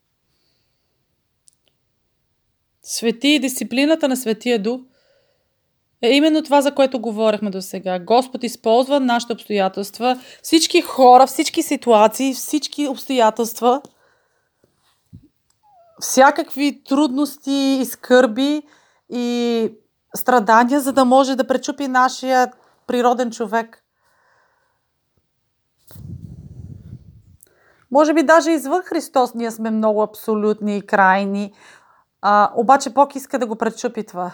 Свети и дисциплината на Светия Дух е именно това, за което говорихме до сега. Господ използва нашите обстоятелства, всички хора, всички ситуации, всички обстоятелства, всякакви трудности и скърби и страдания, за да може да пречупи нашия природен човек. Може би даже извън Христос ние сме много абсолютни и крайни, обаче Бог иска да го пречупи това.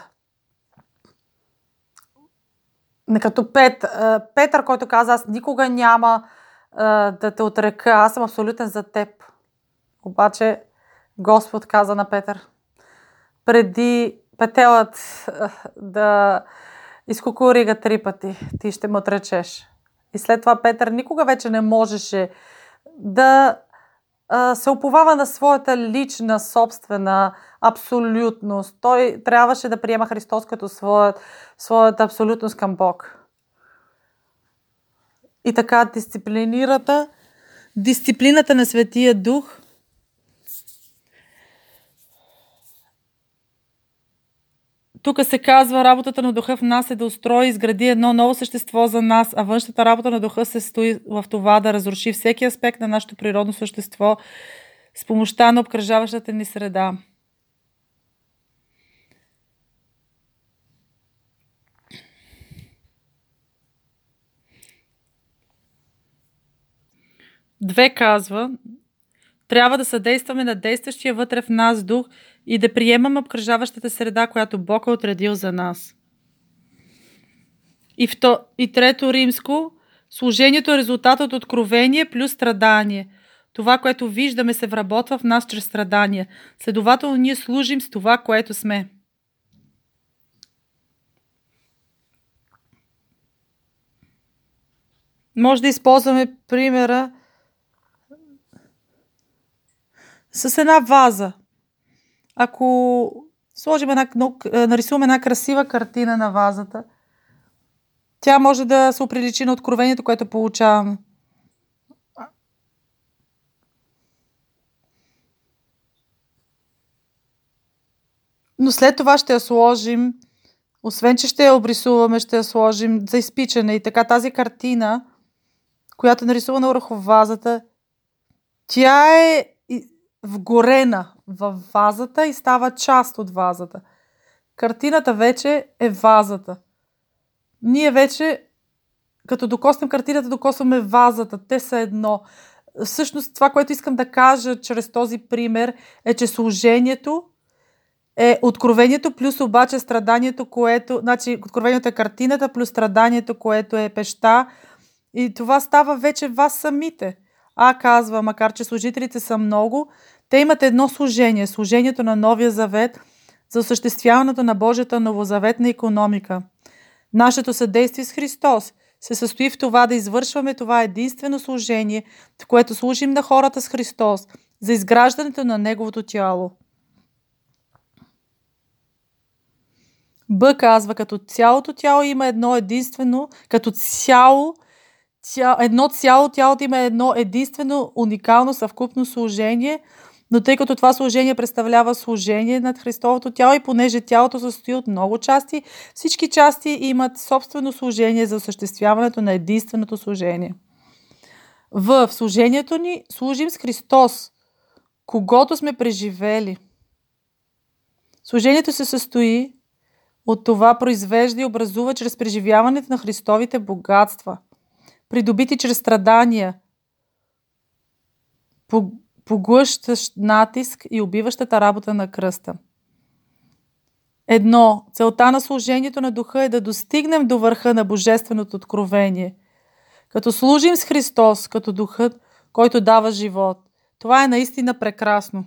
Не като Петър, който каза, аз никога няма да те отрека, аз съм абсолютен за теб. Обаче Господ каза на Петър, преди петелът да изкукурига 3 пъти, ти ще ме отречеш. И след това Петър никога вече не можеше да се уповава на своята лична, собствена абсолютност. Той трябваше да приема Христос като своята абсолютност към Бог. И така дисциплината на Светия Дух тук се казва, работата на Духа в нас е да устрои и изгради едно ново същество за нас, а външната работа на Духа се стои в това да разруши всеки аспект на нашето природно същество с помощта на обкръжаващата ни среда. Две казва, трябва да съдействаме на действащия вътре в нас дух и да приемаме обкръжаващата среда, която Бог е отредил за нас. И трето римско, служението е резултат от откровение плюс страдание. Това, което виждаме, се вработва в нас чрез страдания. Следователно, ние служим с това, което сме. Може да използваме примера с една ваза. Ако нарисуваме една красива картина на вазата, тя може да се оприличи на откровението, което получаваме. Но след това ще я сложим, освен че ще я обрисуваме, ще я сложим за изпичане. И така тази картина, която е нарисувана върху вазата, тя е вгорена в вазата и става част от вазата. Картината вече е вазата. Ние вече, като докоснем картината, докосваме вазата. Те са едно. Всъщност това, което искам да кажа чрез този пример, е, че служението е откровението плюс обаче страданието, което... Значи откровението е картината плюс страданието, което е пеща. И това става вече вас самите. Казва, макар че служителите са много, те имат едно служение. Служението на Новия Завет за осъществяването на Божията новозаветна икономика. Нашето съдействие с Христос се състои в това да извършваме това единствено служение, в което служим на хората с Христос, за изграждането на Неговото тяло. Б казва, като цялото тяло има едно единствено, тялото има едно единствено уникално съвкупно служение, но тъй като това служение представлява служение над Христовото тяло и понеже тялото се състои от много части, всички части имат собствено служение за осъществяването на единственото служение. В служението ни служим с Христос, когото сме преживели. Служението се състои от това произвежда и образува чрез преживяването на Христовите богатства, придобити чрез страдания, поглъщащ натиск и убиващата работа на кръста. 1. Целта на служението на Духа е да достигнем до върха на Божественото откровение, като служим с Христос, като Духът, който дава живот. Това е наистина прекрасно.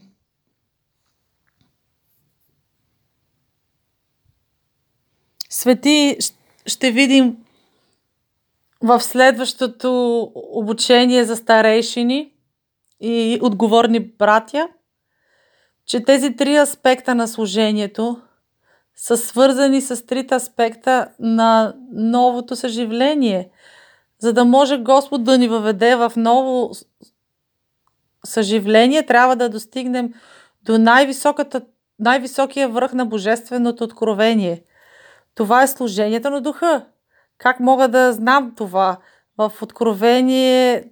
Свети, ще видим в следващото обучение за старейшини и отговорни братя, че тези 3 аспекта на служението са свързани с 3 аспекта на новото съживление, за да може Господ да ни въведе в ново съживление, трябва да достигнем до най-високия връх на Божественото откровение. Това е служението на Духа. Как мога да знам това? В Откровение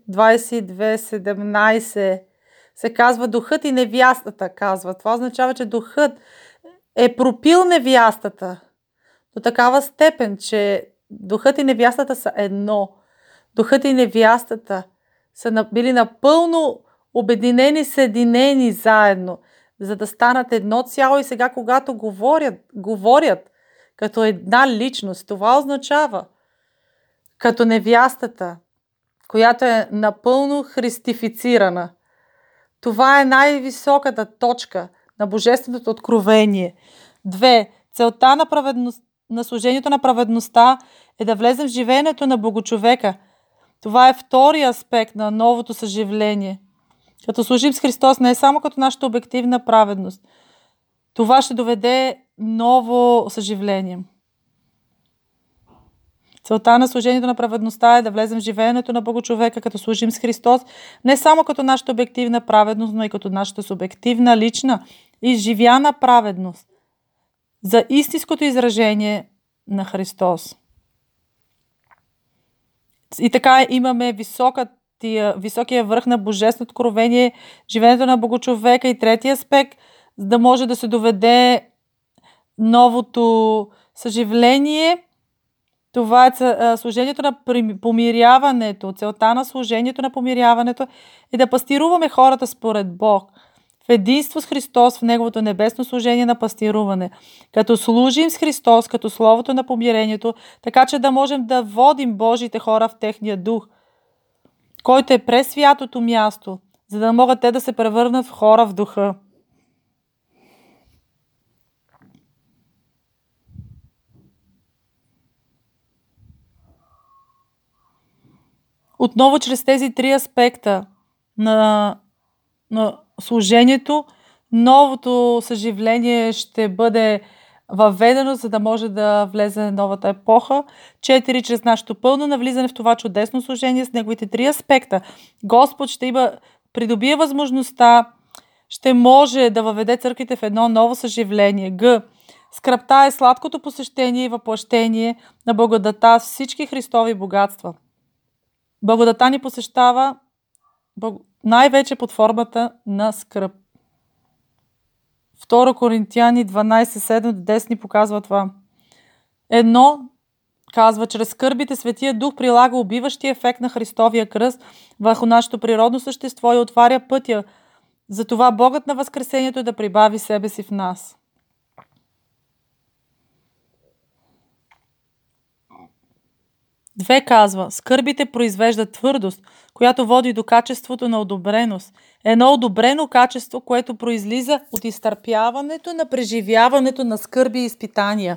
22:17 се казва Духът и невястата, казва. Това означава, че Духът е пропил невястата до такава степен, че Духът и невястата са едно. Духът и невястата са били напълно обединени, съединени заедно, за да станат едно цяло и сега, когато говорят като една личност, това означава като невястата, която е напълно христифицирана. Това е най-високата точка на Божественото откровение. 2. Целта на служението на праведността е да влезем в живеенето на Богочовека. Това е втория аспект на новото съживление. Като служим с Христос не е само като нашата обективна праведност. Това ще доведе ново съживление. Целта на служението на праведността е да влезем в живеенето на Богочовека, като служим с Христос, не само като нашата обективна праведност, но и като нашата субективна, лична и изживяна праведност за истинското изражение на Христос. И така имаме високия връх на божествено откровение, живеенето на Богочовека и третия аспект, за да може да се доведе новото съживление. Това е служението на помиряването. Целта на служението на помиряването е да пастируваме хората според Бог, в единство с Христос в Неговото небесно служение на пастируване, като служим с Христос, като Словото на помирението, така че да можем да водим Божите хора в техния дух, който е през святото място, за да могат те да се превърнат в хора в духа. Отново чрез тези 3 аспекта на служението, новото съживление ще бъде въведено, за да може да влезе новата епоха. 4. Чрез нашето пълно навлизане в това чудесно служение с неговите 3 аспекта, Господ ще придобие възможността, ще може да въведе църквите в едно ново съживление. Г. Скръпта е сладкото посещение и въплъщение на благодата с всички Христови богатства. Благодата ни посещава най-вече под формата на скръб. 2 Коринтияни 12:7-10 ни показва това. 1 казва, чрез скърбите Светия Дух прилага убиващия ефект на Христовия кръст върху нашето природно същество и отваря пътя за това Богът на Възкресението да прибави себе си в нас. 2 казва, скърбите произвеждат твърдост, която води до качеството на одобреност. Едно одобрено качество, което произлиза от изтърпяването на преживяването на скърби и изпитания.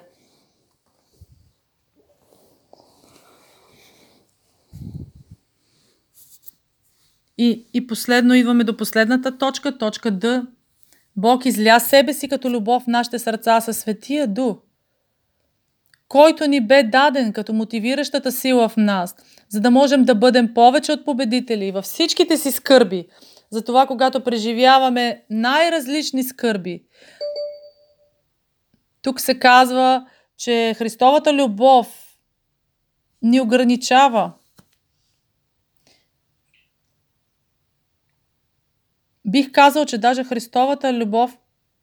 И последно идваме до последната точка Д. Бог изля себе си като любов в нашите сърца със Светия Дух, който ни бе даден като мотивиращата сила в нас, за да можем да бъдем повече от победители във всичките си скърби. Затова, когато преживяваме най-различни скърби, тук се казва, че Христовата любов ни ограничава. Бих казал, че даже Христовата любов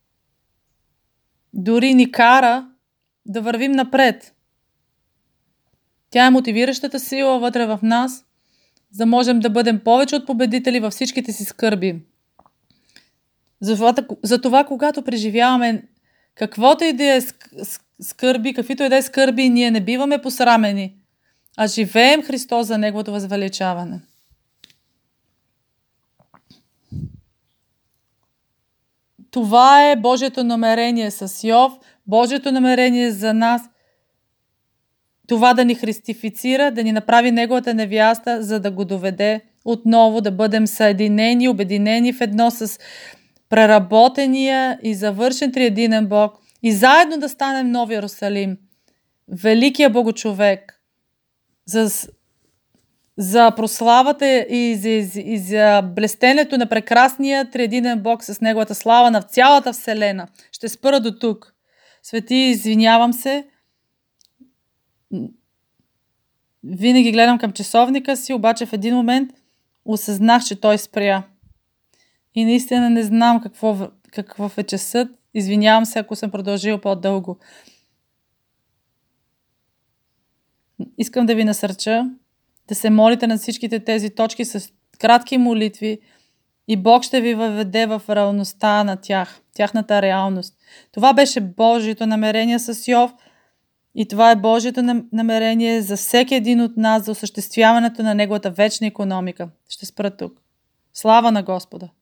дори ни кара да вървим напред. Тя е мотивиращата сила вътре в нас, за да можем да бъдем повече от победители във всичките си скърби. Затова, когато преживяваме каквото и да е скърби, каквито и да е скърби, ние не биваме посрамени, а живеем Христос за Неговото възвеличаване. Това е Божието намерение с Йов, Божието намерение за нас, това да ни христифицира, да ни направи Неговата невяста, за да го доведе отново да бъдем съединени, обединени в едно с преработения и завършен триединен Бог и заедно да станем Нови Йерусалим, великия Богочовек, за прославата и за блестенето на прекрасния триединен Бог с Неговата слава на цялата Вселена. Ще спра до тук. Свети, извинявам се. Винаги гледам към часовника си, обаче в един момент осъзнах, че той спря. И наистина не знам какъв е часът. Извинявам се, ако съм продължил по-дълго. Искам да ви насърча да се молите на всичките тези точки с кратки молитви и Бог ще ви въведе в реалността на тяхната реалност. Това беше Божието намерение с Йов и това е Божието намерение за всеки един от нас за осъществяването на Неговата вечна икономика. Ще спра тук. Слава на Господа!